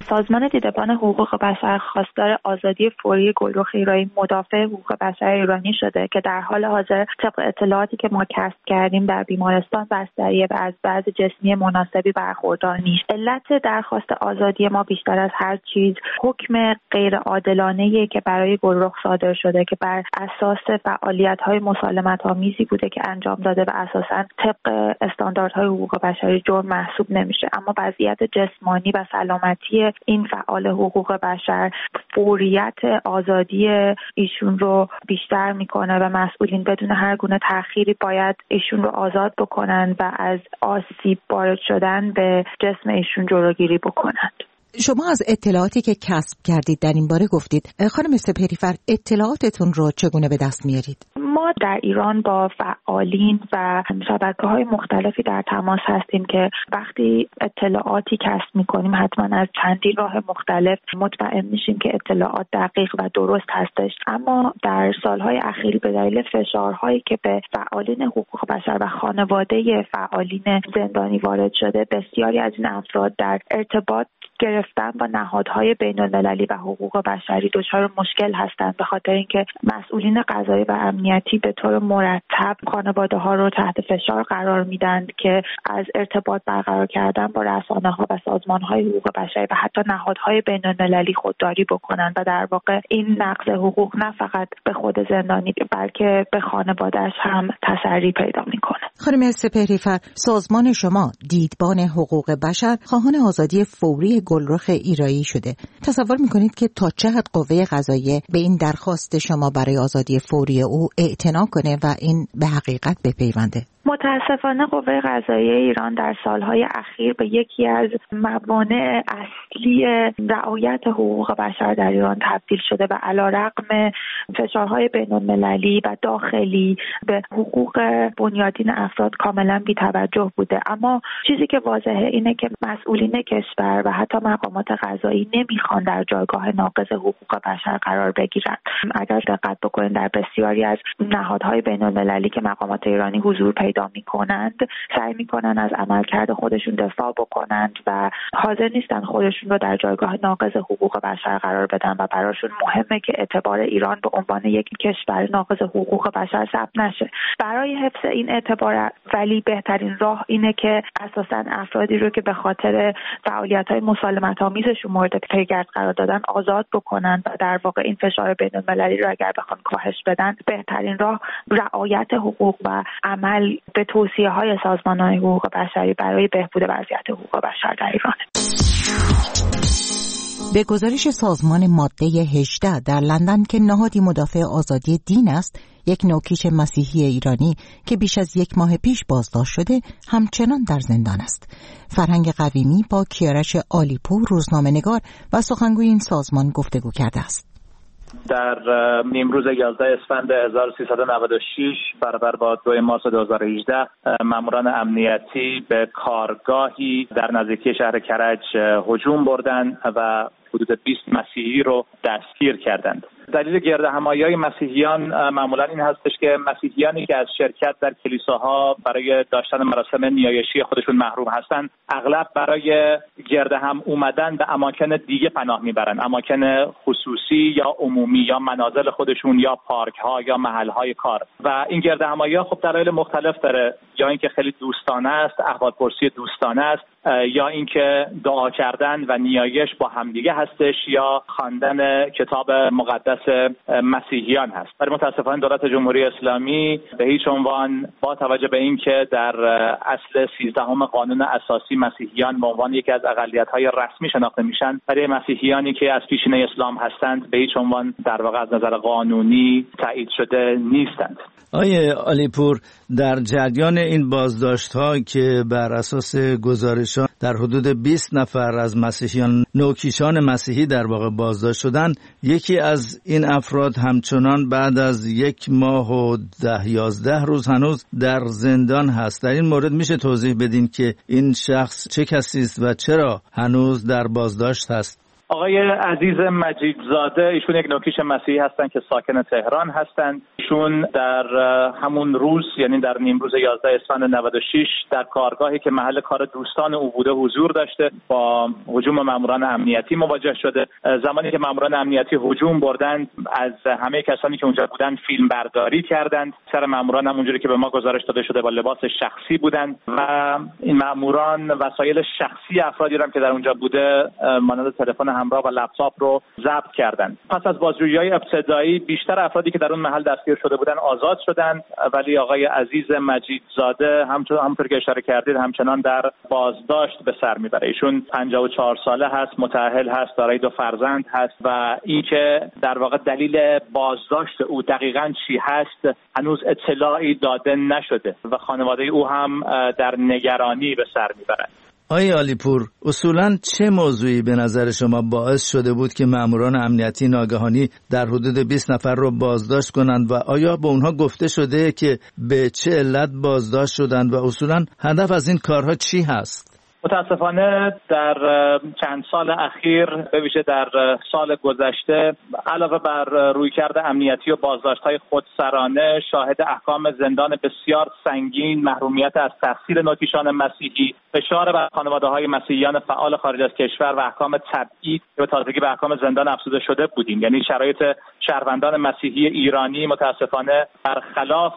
سازمان دیدبان حقوق بشر خواستار آزادی فوری گلرخ ایرانی مدافع حقوق بشر ایرانی شده که در حال حاضر طبق اطلاعاتی که ما کسب کردیم در بیمارستان بستری و از بعض جسمی مناسبی برخوردار نیست. علت درخواست آزادی ما بیشتر از هر چیز حکم غیر عادلانه‌ای که برای گلرخ صادر شده که بر اساس فعالیت‌های مسالمت‌آمیزی بوده که انجام داده و اساساً طبق استانداردهای حقوق بشری جرم محسوب نمیشه، اما وضعیت جسمانی و سلامتی این فعال حقوق بشر فوریت آزادی ایشون رو بیشتر میکنه و مسئولین بدون هر گونه تأخیری باید ایشون رو آزاد بکنن و از آسیب وارد شدن به جسم ایشون جلوگیری بکنند. شما از اطلاعاتی که کسب کردید در این باره گفتید. خانم سپهریفر، اطلاعاتتون رو چگونه به دست میارید؟ ما در ایران با فعالین و شبکه‌های مختلفی در تماس هستیم که وقتی اطلاعاتی کسب می‌کنیم حتما از چندین راه مختلف مطمئن میشیم که اطلاعات دقیق و درست هستش. اما در سالهای اخیر به دلیل فشارهایی که به فعالین حقوق بشر و خانواده فعالین زندانی وارد شده، بسیاری از این افراد در ارتباط گرفتن با نهادهای بین‌المللی و حقوق بشری دچار مشکل هستند، به خاطر اینکه مسئولین قضایی و امنیتی به طور مرتب خانواده‌ها رو تحت فشار قرار میدن که از ارتباط برقرار کردن با رسانه‌ها و سازمان‌های حقوق بشری و حتی نهادهای بین‌المللی خودداری بکنن و در واقع این نقض حقوق نه فقط به خود زندانی بلکه به خانواده‌اش هم تسری پیدا میکنه. خانم سپهریفر، سازمان شما دیدبان حقوق بشر خواهان آزادی فوری گلرخ ایرانی شده. تصور میکنید که تا چه حد قوه قضاییه به این درخواست شما برای آزادی فوری او اعتنا کنه و این به حقیقت بپیونده؟ متاسفانه قوه قضاییه ایران در سالهای اخیر به یکی از موانع اصلی رعایت حقوق بشر در ایران تبدیل شده و علیرغم فشارهای بین‌المللی و داخلی به حقوق بنیادین افراد کاملا بی‌توجه بوده. اما چیزی که واضحه اینه که مسئولین کشور و حتی مقامات قضایی نمیخوان در جایگاه ناقض حقوق بشر قرار بگیرن. اگر دقت بکنید در بسیاری از نهادهای بین‌المللی که مقامات ایرانی حضور پیدا میکنند سعی میکنن از عملکرد خودشون دفاع بکنند و حاضر نیستن خودشون رو در جایگاه ناقض حقوق بشر قرار بدن و براشون مهمه که اعتبار ایران به عنوان یک کشور ناقض حقوق بشر ثبت نشه. برای حفظ این اعتبار ولی بهترین راه اینه که اساساً افرادی رو که به خاطر فعالیت‌های مسالمت‌آمیزشون مورد پیگرد قرار دادن آزاد بکنن و در واقع این فشار بین‌المللی رو اگر بخوان کاهش بدن، بهترین راه رعایت حقوق و عمل به توصیه‌های سازمان‌های حقوق بشری برای بهبود وضعیت حقوق بشر در ایران. به گزارش سازمان ماده هجده در لندن که نهادی مدافع آزادی دین است، یک نوکیش مسیحی ایرانی که بیش از یک ماه پیش بازداشت شده همچنان در زندان است. فرهنگ قویمی با کیارش آلیپور روزنامه‌نگار و سخنگوی این سازمان گفتگو کرده است. در نیمروز یازده اسفند هزار و سیصد و نود و شش برابر با دو مارس دو هزار و هجده ماموران امنیتی به کارگاهی در نزدیکی شهر کرج هجوم بردند و حدود بیست مسیحی رو دستگیر کردند. دلیل گردهمایی‌های مسیحیان معمولا این هستش که مسیحیانی که از شرکت در کلیساها برای داشتن مراسم نیایشی خودشون محروم هستند، اغلب برای گردهم اومدن به اماکن دیگه پناه میبرن، اماکن خصوصی یا عمومی یا منازل خودشون یا پارک‌ها یا محل‌های کار. و این گردهمایی‌ها خب دلایل مختلف داره، یا اینکه خیلی دوستانه است، احوالپرسی دوستانه است، یا اینکه دعا کردن و نیایش با همدیگه هستش، یا خواندن کتاب مقدس مسیحیان هست. ولی متاسفانه دولت جمهوری اسلامی به هیچ عنوان با توجه به اینکه در اصل سیزدهم قانون اساسی مسیحیان به عنوان یکی از اقلیت‌های رسمی شناخته میشن، برای مسیحیانی که از پیشینه اسلام هستند به هیچ عنوان در واقع از نظر قانونی تایید شده نیستند. آیه آلیپور، در جریان این بازداشت‌ها که بر اساس گزارش‌ها در حدود بیست نفر از مسیحیان نوکیشان مسیحی در واقع بازداشت شدن، یکی از این افراد همچنان بعد از یک ماه و ده یازده روز هنوز در زندان هست. در این مورد میشه توضیح بدین که این شخص چه کسی است و چرا هنوز در بازداشت هست؟ آقای عزیز مجیدزاده، ایشون یک نوکیش مسیحی هستن که ساکن تهران هستند. ایشون در همون روز، یعنی در نیمروز یازده اسفند نود و شش، در کارگاهی که محل کار دوستان او بوده حضور داشته، با هجوم ماموران امنیتی مواجه شده. زمانی که ماموران امنیتی هجوم بردند، از همه کسانی که اونجا بودند فیلم برداری کردند. سر ماموران هم اونجوری که به ما گزارش داده شده با لباس شخصی بودند و این ماموران وسایل شخصی افرادی هم که در اونجا بوده مانند تلفن همراه و لپتاپ رو ضبط کردند. پس از بازجویی‌های ابتدایی بیشتر افرادی که در اون محل دستگیر شده بودند آزاد شدند، ولی آقای عزیز مجیدزاده همونطور که اشاره کردید همچنان در بازداشت به سر میبره. ایشون پنجاه و چهار ساله هست، متأهل هست، دارای دو فرزند هست و اینکه در واقع دلیل بازداشت او دقیقاً چی هست هنوز اطلاعی داده نشده و خانواده او هم در نگرانی به سر میبرند. آقای علیپور، اصولاً چه موضوعی به نظر شما باعث شده بود که ماموران امنیتی ناگهانی در حدود بیست نفر رو بازداشت کنند و آیا به اونها گفته شده که به چه علت بازداشت شدند و اصولاً هدف از این کارها چی هست؟ متاسفانه در چند سال اخیر، به ویژه در سال گذشته، علاوه بر رویکرد امنیتی و بازداشت‌های خودسرانه، شاهد احکام زندان بسیار سنگین، محرومیت از تحصیل نوکیشان مسیحی، فشار بر خانواده‌های مسیحیان فعال خارج از کشور و احکام تبعید که به تازگی به احکام زندان افزوده شده بودیم. یعنی شرایط شهروندان مسیحی ایرانی متاسفانه برخلاف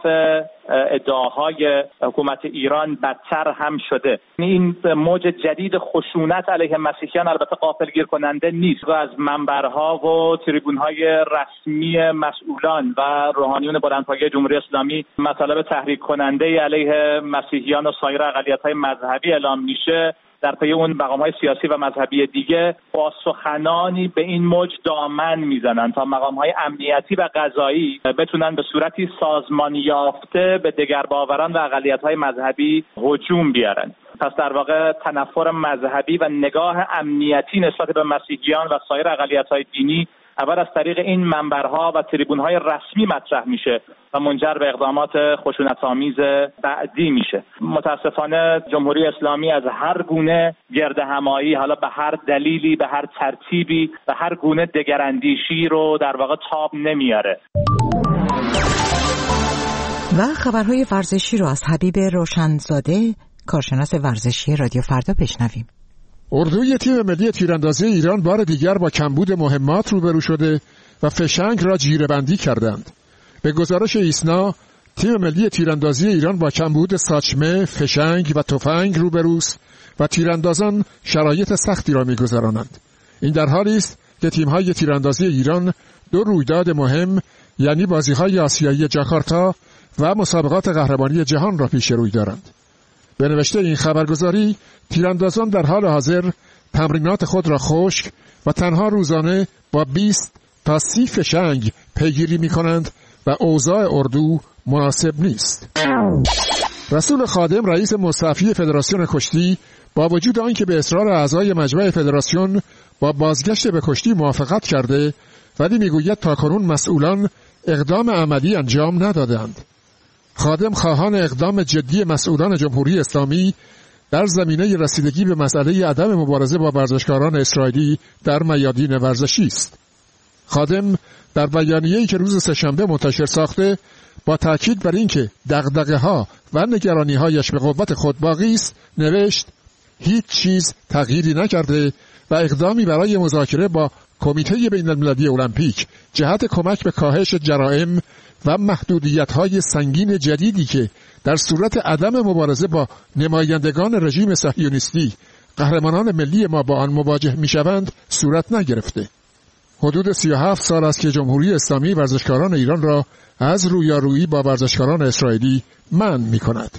ادعاهای حکومت ایران بدتر هم شده. این موج جدید خشونت علیه مسیحیان البته غافلگیر کننده نیست و از منبرها و تریبون‌های رسمی مسئولان و روحانیون بلندپایه جمهوری اسلامی مطالب تحریک کننده علیه مسیحیان و سایر اقلیت‌های مذهبی اعلام میشه. در پی اون مقام‌های سیاسی و مذهبی دیگه با سخنانی به این موج دامن میزنن تا مقام‌های امنیتی و قضایی بتونن به صورتی سازمانی یافته به دگرباوران و اقلیت‌های مذهبی هجوم بیارن. پس در واقع تنفر مذهبی و نگاه امنیتی نسبت به مسیحیان و سایر اقلیت‌های دینی اول از طریق این منبرها و تریبون‌های رسمی مطرح میشه و منجر به اقدامات خشونت‌آمیز بعدی میشه. متاسفانه جمهوری اسلامی از هر گونه گردهمایی، حالا به هر دلیلی، به هر ترتیبی، به هر گونه دگراندیشی رو در واقع تاب نمیاره. و خبرهای ورزشی رو از حبیب روشنزاده، کارشناس ورزشی رادیو فردا بشنویم. اردوی تیم ملی تیراندازی ایران بار دیگر با کمبود مهمات روبرو شده و فشنگ را جیره‌بندی کردند. به گزارش ایسنا، تیم ملی تیراندازی ایران با کمبود ساچمه، فشنگ و تفنگ روبروست و تیراندازان شرایط سختی را می‌گذرانند. این در حالی است که تیم‌های تیراندازی ایران دو رویداد مهم، یعنی بازی‌های آسیایی جاکارتا و مسابقات قهرمانی جهان را پیش روی دارند. به نوشته این خبرگزاری، تیراندازان در حال حاضر تمرینات خود را خشک و تنها روزانه با بیست تا سی فشنگ پیگیری می کنند و اوضاع اردو مناسب نیست. رسول خادم، رئیس مستعفی فدراسیون کشتی، با وجود آنکه به اصرار اعضای مجمع فدراسیون با بازگشت به کشتی موافقت کرده، ولی میگوید تاکنون مسئولان اقدام عملی انجام ندادند. خادم خواهان اقدام جدی مسئولان جمهوری اسلامی در زمینه رسیدگی به مسئله عدم مبارزه با ورزشکاران اسرائیلی در میادین ورزشی است. خادم در بیانیه‌ای که روز سه‌شنبه منتشر ساخته، با تاکید بر اینکه دغدغه‌ها و نگرانی‌هایش به قوت خود باقی است، نوشت: هیچ چیز تغییری نکرده و اقدامی برای مذاکره با کمیته بین‌المللی المپیک جهت کمک به کاهش جرائم و محدودیت‌های سنگین جدیدی که در صورت عدم مبارزه با نمایندگان رژیم صهیونیستی قهرمانان ملی ما با آن مواجه می‌شوند صورت نگرفته. حدود سی و هفت سال است که جمهوری اسلامی ورزشکاران ایران را از رویارویی با ورزشکاران اسرائیلی منع می‌کند.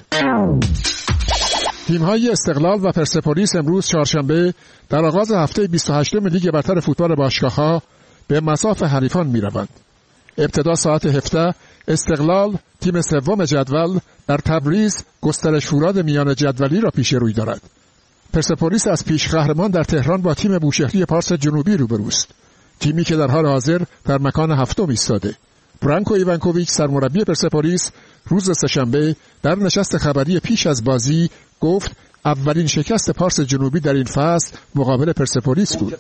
تیم‌های استقلال و پرسپولیس امروز چهارشنبه در آغاز هفته بیست و هشتم لیگ برتر فوتبال باشگاه‌ها به مصاف حریفان می‌روند. ابتدا ساعت هفده استقلال، تیم سوم جدول، در تبریز گسترش فوراد میان جدولی را پیش روی دارد. پرسپولیس از پیش قهرمان در تهران با تیم بوشهری پارس جنوبی روبروست، تیمی که در حال حاضر در مکان هفتم ایستاده. برانکو ایوانکوویچ سرمربی پرسپولیس روز سه‌شنبه در نشست خبری پیش از بازی گفت اولین شکست پارس جنوبی در این فصل مقابل پرسپولیس بود.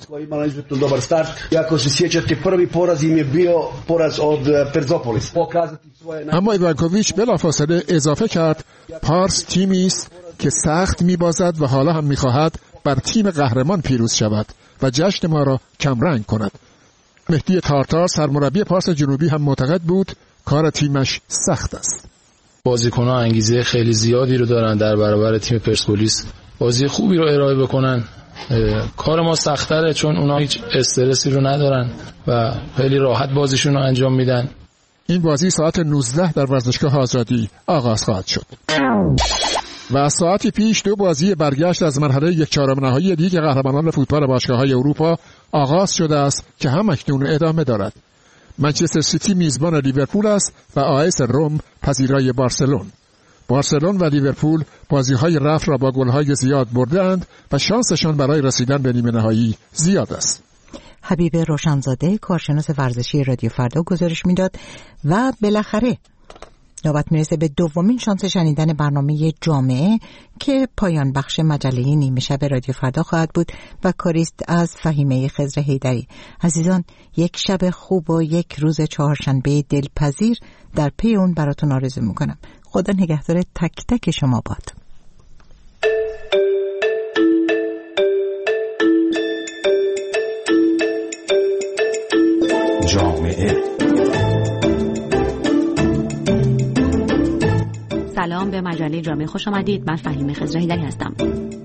اما ایوانکوویچ بلافاصله اضافه کرد پارس تیمی است که سخت می‌بازد و حالا هم می‌خواهد بر تیم قهرمان پیروز شود و جشن ما را کمرنگ کند. مهدی تارتار سرمربی پارس جنوبی هم معتقد بود کار تیمش سخت است. بازیکن‌ها انگیزه خیلی زیادی رو دارن در برابر تیم پرسپولیس، بازی خوبی رو ارائه بکنن. کار ما سخت‌تره چون اونا هیچ استرسی رو ندارن و خیلی راحت بازیشون رو انجام میدن. این بازی ساعت نوزده در ورزشگاه آزادی آغاز خواهد شد. و از ساعتی پیش دو بازی برگشت از مرحله یک چهارم نهایی لیگ قهرمانان فوتبال باشگاه‌های اروپا آغاز شده است که هم اکنون ادامه دارد. منچستر سیتی میزبان لیورپول است و آیس روم پذیرای بارسلون. بارسلون و لیورپول بازی‌های رفت را با گل‌های زیاد برده‌اند و شانسشان برای رسیدن به نیمه نهایی زیاد است. حبیب روشنزاده کارشناس ورزشی رادیو فردا گزارش میداد و بالاخره نوبت میرسه به دومین شانس شنیدن برنامه جامعه که پایان بخش مجله نیمه شب رادیو فردا خواهد بود و کاریست از فهیمه خضر حیدری. عزیزان، یک شب خوب و یک روز چهارشنبه دلپذیر در پی اون براتون آرزو میکنم. خدا نگهدار تک تک شما باد. جامعه. سلام، به مجله جامعه خوش آمدید. من فهیمه خضر حیدری هستم.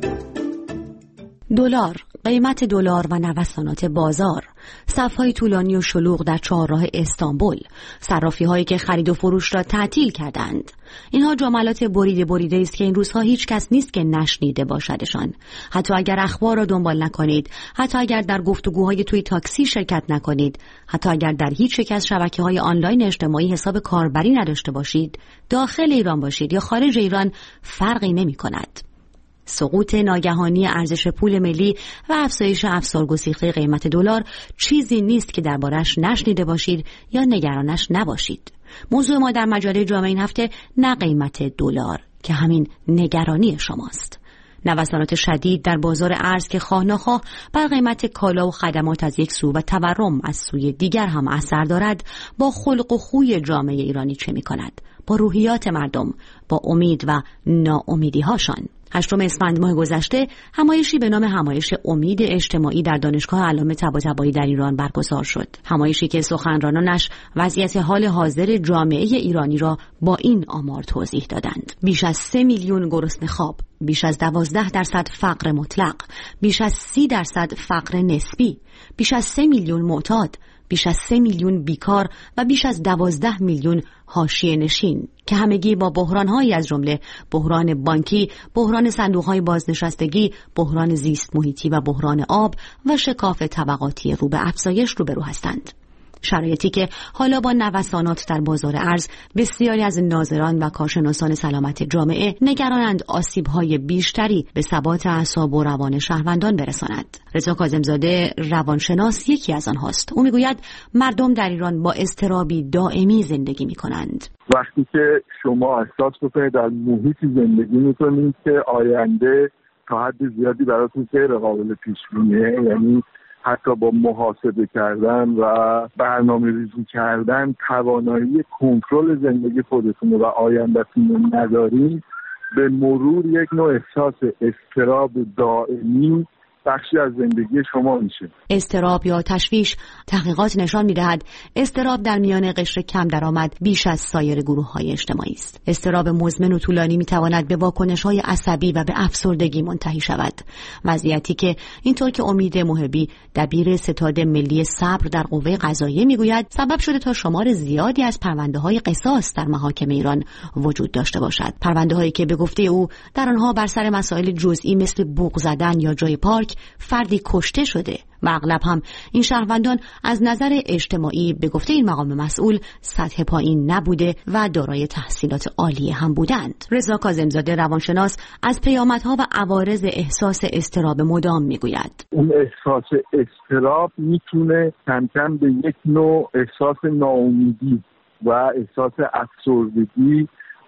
دلار، قیمت دلار و نوسانات بازار، صف‌های طولانی و شلوغ در چهارراه استانبول، صرافی‌هایی که خرید و فروش را تعطیل کردند. اینها جملات بریده بریده است که این روزها هیچ کس نیست که نشنیده باشدشان. حتی اگر اخبار را دنبال نکنید، حتی اگر در گفتگوهای توی تاکسی شرکت نکنید، حتی اگر در هیچ یک از شبکه‌های آنلاین اجتماعی حساب کاربری نداشته باشید، داخل ایران باشید یا خارج ایران فرقی نمی‌کند. سقوط ناگهانی ارزش پول ملی و افزایش افسارگسیخته قیمت دلار چیزی نیست که دربارش نشنیده باشید یا نگرانش نباشید. موضوع ما در مجله جامعه این هفته نه قیمت دلار که همین نگرانی شماست. نوسانات شدید در بازار ارز که خواه نخواه بر قیمت کالا و خدمات از یک سو و تورم از سوی دیگر هم اثر دارد، با خلق و خوی جامعه ایرانی چه می کند؟ با روحیات مردم، با امید و ناامیدی هاشان. هشتم اسفند ماه گذشته همایشی به نام همایش امید اجتماعی در دانشگاه علامه طباطبایی در ایران برگزار شد. همایشی که سخنرانانش وضعیت حال حاضر جامعه ایرانی را با این آمار توضیح دادند: بیش از سه میلیون گرسنه خواب، بیش از دوازده درصد فقر مطلق، بیش از سی درصد فقر نسبی، بیش از سه میلیون معتاد، بیش از سه میلیون بیکار و بیش از دوازده میلیون حاشیه نشین که همگی با بحران‌هایی از جمله بحران بانکی، بحران صندوق‌های بازنشستگی، بحران زیست محیطی و بحران آب و شکاف طبقاتی رو به افزایش روبرو هستند. شرایطی که حالا با نوسانات در بازار ارز بسیاری از ناظران و کارشناسان سلامت جامعه نگرانند آسیب‌های بیشتری به ثبات اعصاب و روان شهروندان برساند. رضا کاظم‌زاده روانشناس یکی از آنهاست. او میگوید مردم در ایران با اضطرابی دائمی زندگی می‌کنند. وقتی که شما احساس بکنید در محیطی زندگی می‌کنید که آینده تا حد زیادی براتون غیر قابل پیش‌بینیه، یعنی حتی با محاسبه کردن و برنامه ریزی کردن توانایی کنترل زندگی خودتون و آینده‌تون رو ندارید، به مرور یک نوع احساس اضطراب دائمی بخشی از زندگی شما میشه. اضطراب یا تشویش، تحقیقات نشان میدهد اضطراب در میان قشر کم درآمد بیش از سایر گروه‌های اجتماعی است. اضطراب مزمن و طولانی میتواند به واکنش‌های عصبی و به افسردگی منتهی شود. وضعیتی که اینطور که امید محبی دبیر ستاد ملی صبر در قوه قضاییه میگوید سبب شده تا شمار زیادی از پرونده‌های قصاص در محاکم ایران وجود داشته باشد. پرونده‌هایی که به گفته او در آنها بر سر مسائل جزئی مثل بوق زدن یا جای پارک فردی کشته شده و اغلب هم این شهروندان از نظر اجتماعی به گفته این مقام مسئول سطح پایین نبوده و دارای تحصیلات عالیه هم بودند. رضا کاظم‌زاده روانشناس از پیامدها و عوارض احساس اضطراب مدام میگوید. اون احساس اضطراب میتونه کم کم به یک نوع احساس ناامیدی و احساس افسردگی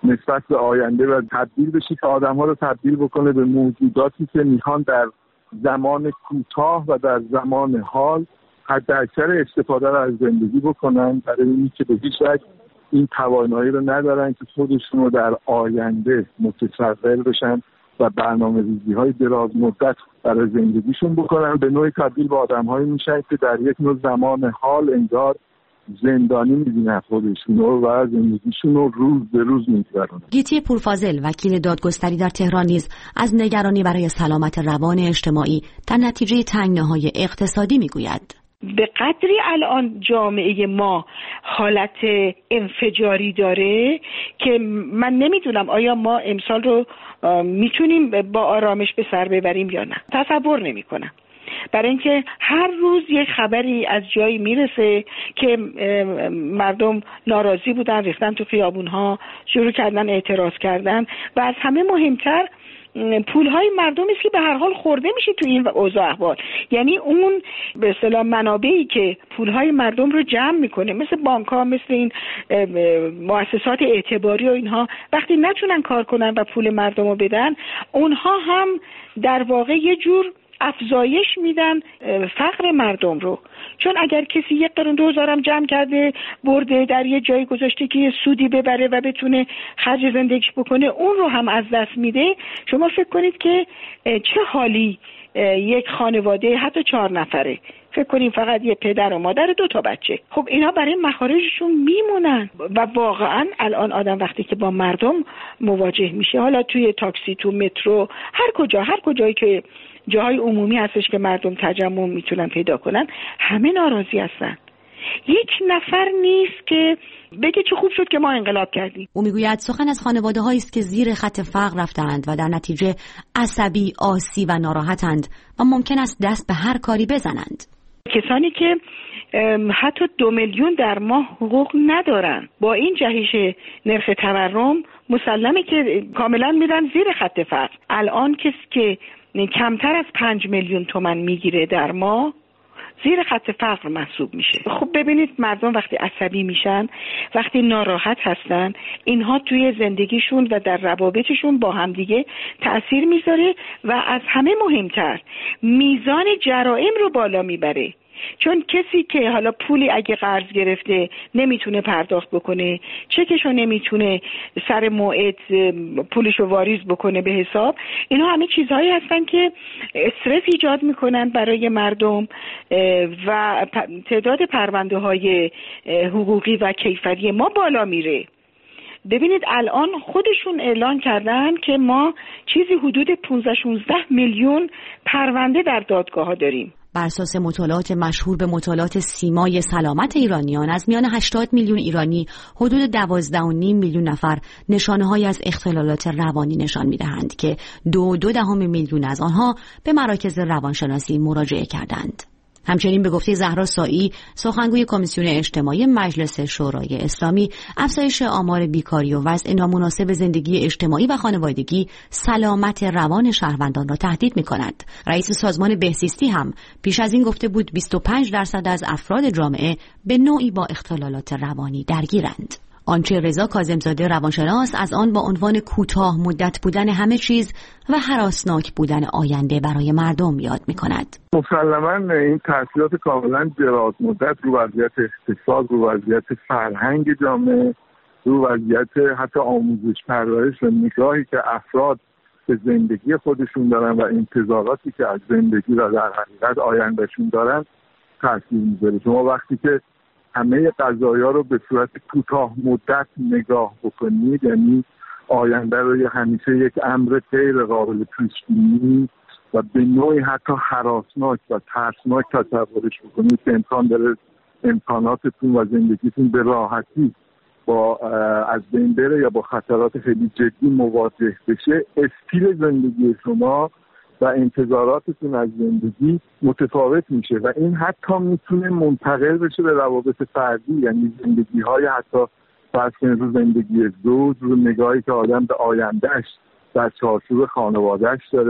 نسبت به آینده و تبدیل بشه که آدم‌ها رو تبدیل بکنه به موجوداتی که میخوان در زمان کوتاه و در زمان حال حداکثر استفاده رو از زندگی بکنن، برای اینکه که به هیچ وجه این توانایی رو ندارن که خودشون رو در آینده متصور بشن و برنامه‌ریزی‌های دراز مدت برای زندگیشون بکنن. به نوعی تبدیل به آدم‌هایی میشن که در یک نوع زمان حال انگار زندانی می‌بینن خودشون رو و زندگیشون رو روز به روز می‌گذرونن. گیتی پورفاضل وکیل دادگستری در تهران نیز از نگرانی برای سلامت روان اجتماعی در نتیجه تنگناهای اقتصادی می‌گوید. به قدری الان جامعه ما حالت انفجاری داره که من نمیدونم آیا ما امسال رو میتونیم با آرامش به سر ببریم یا نه. تصور نمی کنم. برای اینکه هر روز یک خبری از جایی میرسه که مردم ناراضی بودن، ریختن تو خیابونها، شروع کردن اعتراض کردن و از همه مهمتر پولهای مردم است که به هر حال خورده میشه تو این اوضاع احوال. یعنی اون به اصطلاح منابعی که پولهای مردم رو جمع میکنه مثل بانک‌ها، مثل این مؤسسات اعتباری و اینها، وقتی نتونن کار کنن و پول مردم رو بدن، اونها هم در واقع یه جور افزایش میدن فقر مردم رو. چون اگر کسی یک قرون دو هزارم جمع کرده برده در یه جایی گذاشته که یه سودی ببره و بتونه خرج زندگیش بکنه، اون رو هم از دست میده. شما فکر کنید که چه حالی یک خانواده حتی چهار نفره، فکر کنید فقط یه پدر و مادر و دو تا بچه، خب اینا برای مخارجشون میمونن. و واقعا الان آدم وقتی که با مردم مواجه میشه، حالا توی تاکسی، تو مترو، هر کجا هر کجایی که جاهای عمومی هستش که مردم تجمع میتونن پیدا کنن، همه ناراضی هستن. یک نفر نیست که بگه چه خوب شد که ما انقلاب کردیم. او میگوید سخن از خانواده هایی است که زیر خط فقر رفتند و در نتیجه عصبی، آسی و ناراحتند و ممکن است دست به هر کاری بزنند. کسانی که حتی دو میلیون در ماه حقوق ندارن، با این جهش نرخ تورم مسلمه که کاملا میرن زیر خط فقر. الان کسی که کمتر از پنج میلیون تومان میگیره در ماه زیر خط فقر محسوب میشه. خب ببینید مردم وقتی عصبی میشن، وقتی ناراحت هستن، اینها توی زندگیشون و در روابطشون با همدیگه تأثیر میذاره و از همه مهمتر میزان جرائم رو بالا میبره. چون کسی که حالا پولی اگه قرض گرفته نمیتونه پرداخت بکنه، چکشو نمیتونه سر موعد پولشو واریز بکنه به حساب، اینا همه چیزهایی هستن که استرس ایجاد میکنن برای مردم و تعداد پرونده های حقوقی و کیفری ما بالا میره. ببینید الان خودشون اعلان کردن که ما چیزی حدود پانزده شانزده میلیون پرونده در دادگاه ها داریم. بر اساس مطالعات مشهور به مطالعات سیمای سلامت ایرانیان، از میان هشتاد میلیون ایرانی حدود دوازده و نیم میلیون نفر نشانه‌هایی از اختلالات روانی نشان می‌دهند که دو دو دهم میلیون از آنها به مراکز روانشناسی مراجعه کردند. همچنین به گفته زهرا سایی، سخنگوی کمیسیون اجتماعی مجلس شورای اسلامی، افزایش آمار بیکاری و وضع نامناسب زندگی اجتماعی و خانوادگی سلامت روان شهروندان را تهدید می‌کند. رئیس سازمان بهزیستی هم پیش از این گفته بود بیست و پنج درصد از افراد جامعه به نوعی با اختلالات روانی درگیرند. آنچه رضا کاظمزاده روانشناس از آن با عنوان کوتاه مدت بودن همه چیز و هراسناک بودن آینده برای مردم یاد می‌کند. مسلماً این تاثیرات کاملاً دراز مدت رو وضعیت اقتصاد، رو وضعیت فرهنگ جامعه، رو وضعیت حتی آموزش پرورش و نگاهی که افراد به زندگی خودشون دارن و انتظاراتی که از زندگی و در حقیقت آیندهشون دارن تاثیر می‌ذاره. شما وقتی که همه قضایا رو به صورت کوتاه مدت نگاه بکنید، یعنی آینده رو همیشه یک امر غیر قابل پیش بینی و به نوعی حتی هراسناک و ترسناک تصورش بکنید که امکان داره امکاناتتون و زندگیتون به راحتی با از بین بره یا با خطرات خیلی جدی مواجه بشه، استیل زندگی شما و انتظاراتتون از زندگی متفاوت میشه و این حتی میتونه منتقل بشه به روابط فردی، یعنی زندگی های حتی فرض کنید رو زندگی زوج، رو نگاهی که آدم به آیندهش در چارچوب خانوادهش داره.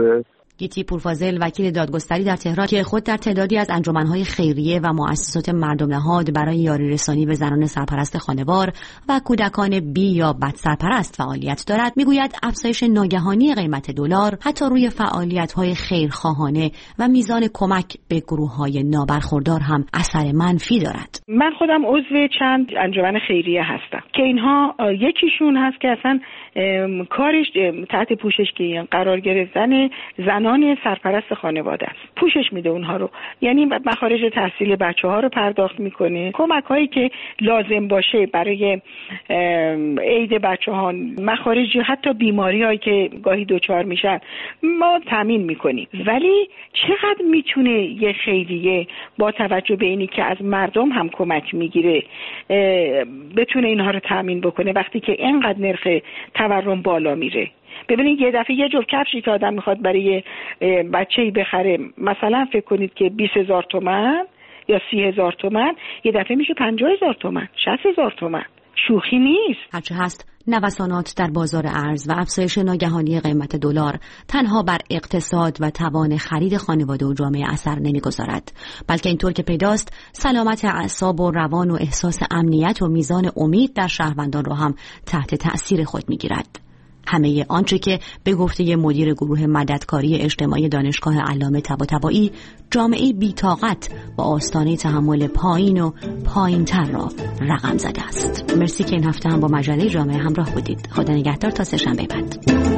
گیتی پورفاضل، وکیل دادگستری در تهران که خود در تعدادی از انجمن‌های خیریه و مؤسسات مردم نهاد برای یاری رسانی به زنان سرپرست خانوار و کودکان بی یا بد سرپرست فعالیت دارد، میگوید افزایش ناگهانی قیمت دلار حتی روی فعالیت‌های خیرخواهانه و میزان کمک به گروه‌های نابرخوردار هم اثر منفی دارد. من خودم عضو چند انجمن خیریه هستم که اینها یکیشون هست که اصلا کارش تحت پوشش قرار گرفتن زنان سرپرست خانواده است. پوشش میده اونها رو، یعنی مخارج تحصیل بچه ها رو پرداخت میکنه، کمک هایی که لازم باشه برای عید بچه ها، مخارجی حتی بیماری هایی که گاهی دوچار میشن ما تامین میکنیم. ولی چقدر میتونه یه خیریه با توجه به اینی که از مردم هم کمک میگیره بتونه اینها رو تامین بکنه وقتی که اینقدر نرخ تورم بالا میره؟ ببینید یه دفعه یه جفت کفشی که آدم میخواد برای بچه‌ای بخره مثلا فکر کنید که بیست هزار تومان یا سی هزار تومان، یه دفعه میشه پنجاه هزار تومان، شصت هزار تومان. شوخی نیست. هرچه هست نوسانات در بازار ارز و افزایش ناگهانی قیمت دلار تنها بر اقتصاد و توان خرید خانواده و جامعه اثر نمیگذارد، بلکه اینطور که پیداست سلامت اعصاب و روان و احساس امنیت و میزان امید در شهروندان را هم تحت تأثیر خود میگیرد. همه آنچه که به گفته مدیر گروه مددکاری اجتماعی دانشگاه علامه طباطبایی جامعه بی‌طاقت با آستانه تحمل پایین و پایین‌تر را رقم زده است. مرسی که این هفته هم با مجله جامعه همراه بودید. خدا نگهدار تا سه‌شنبه بعد.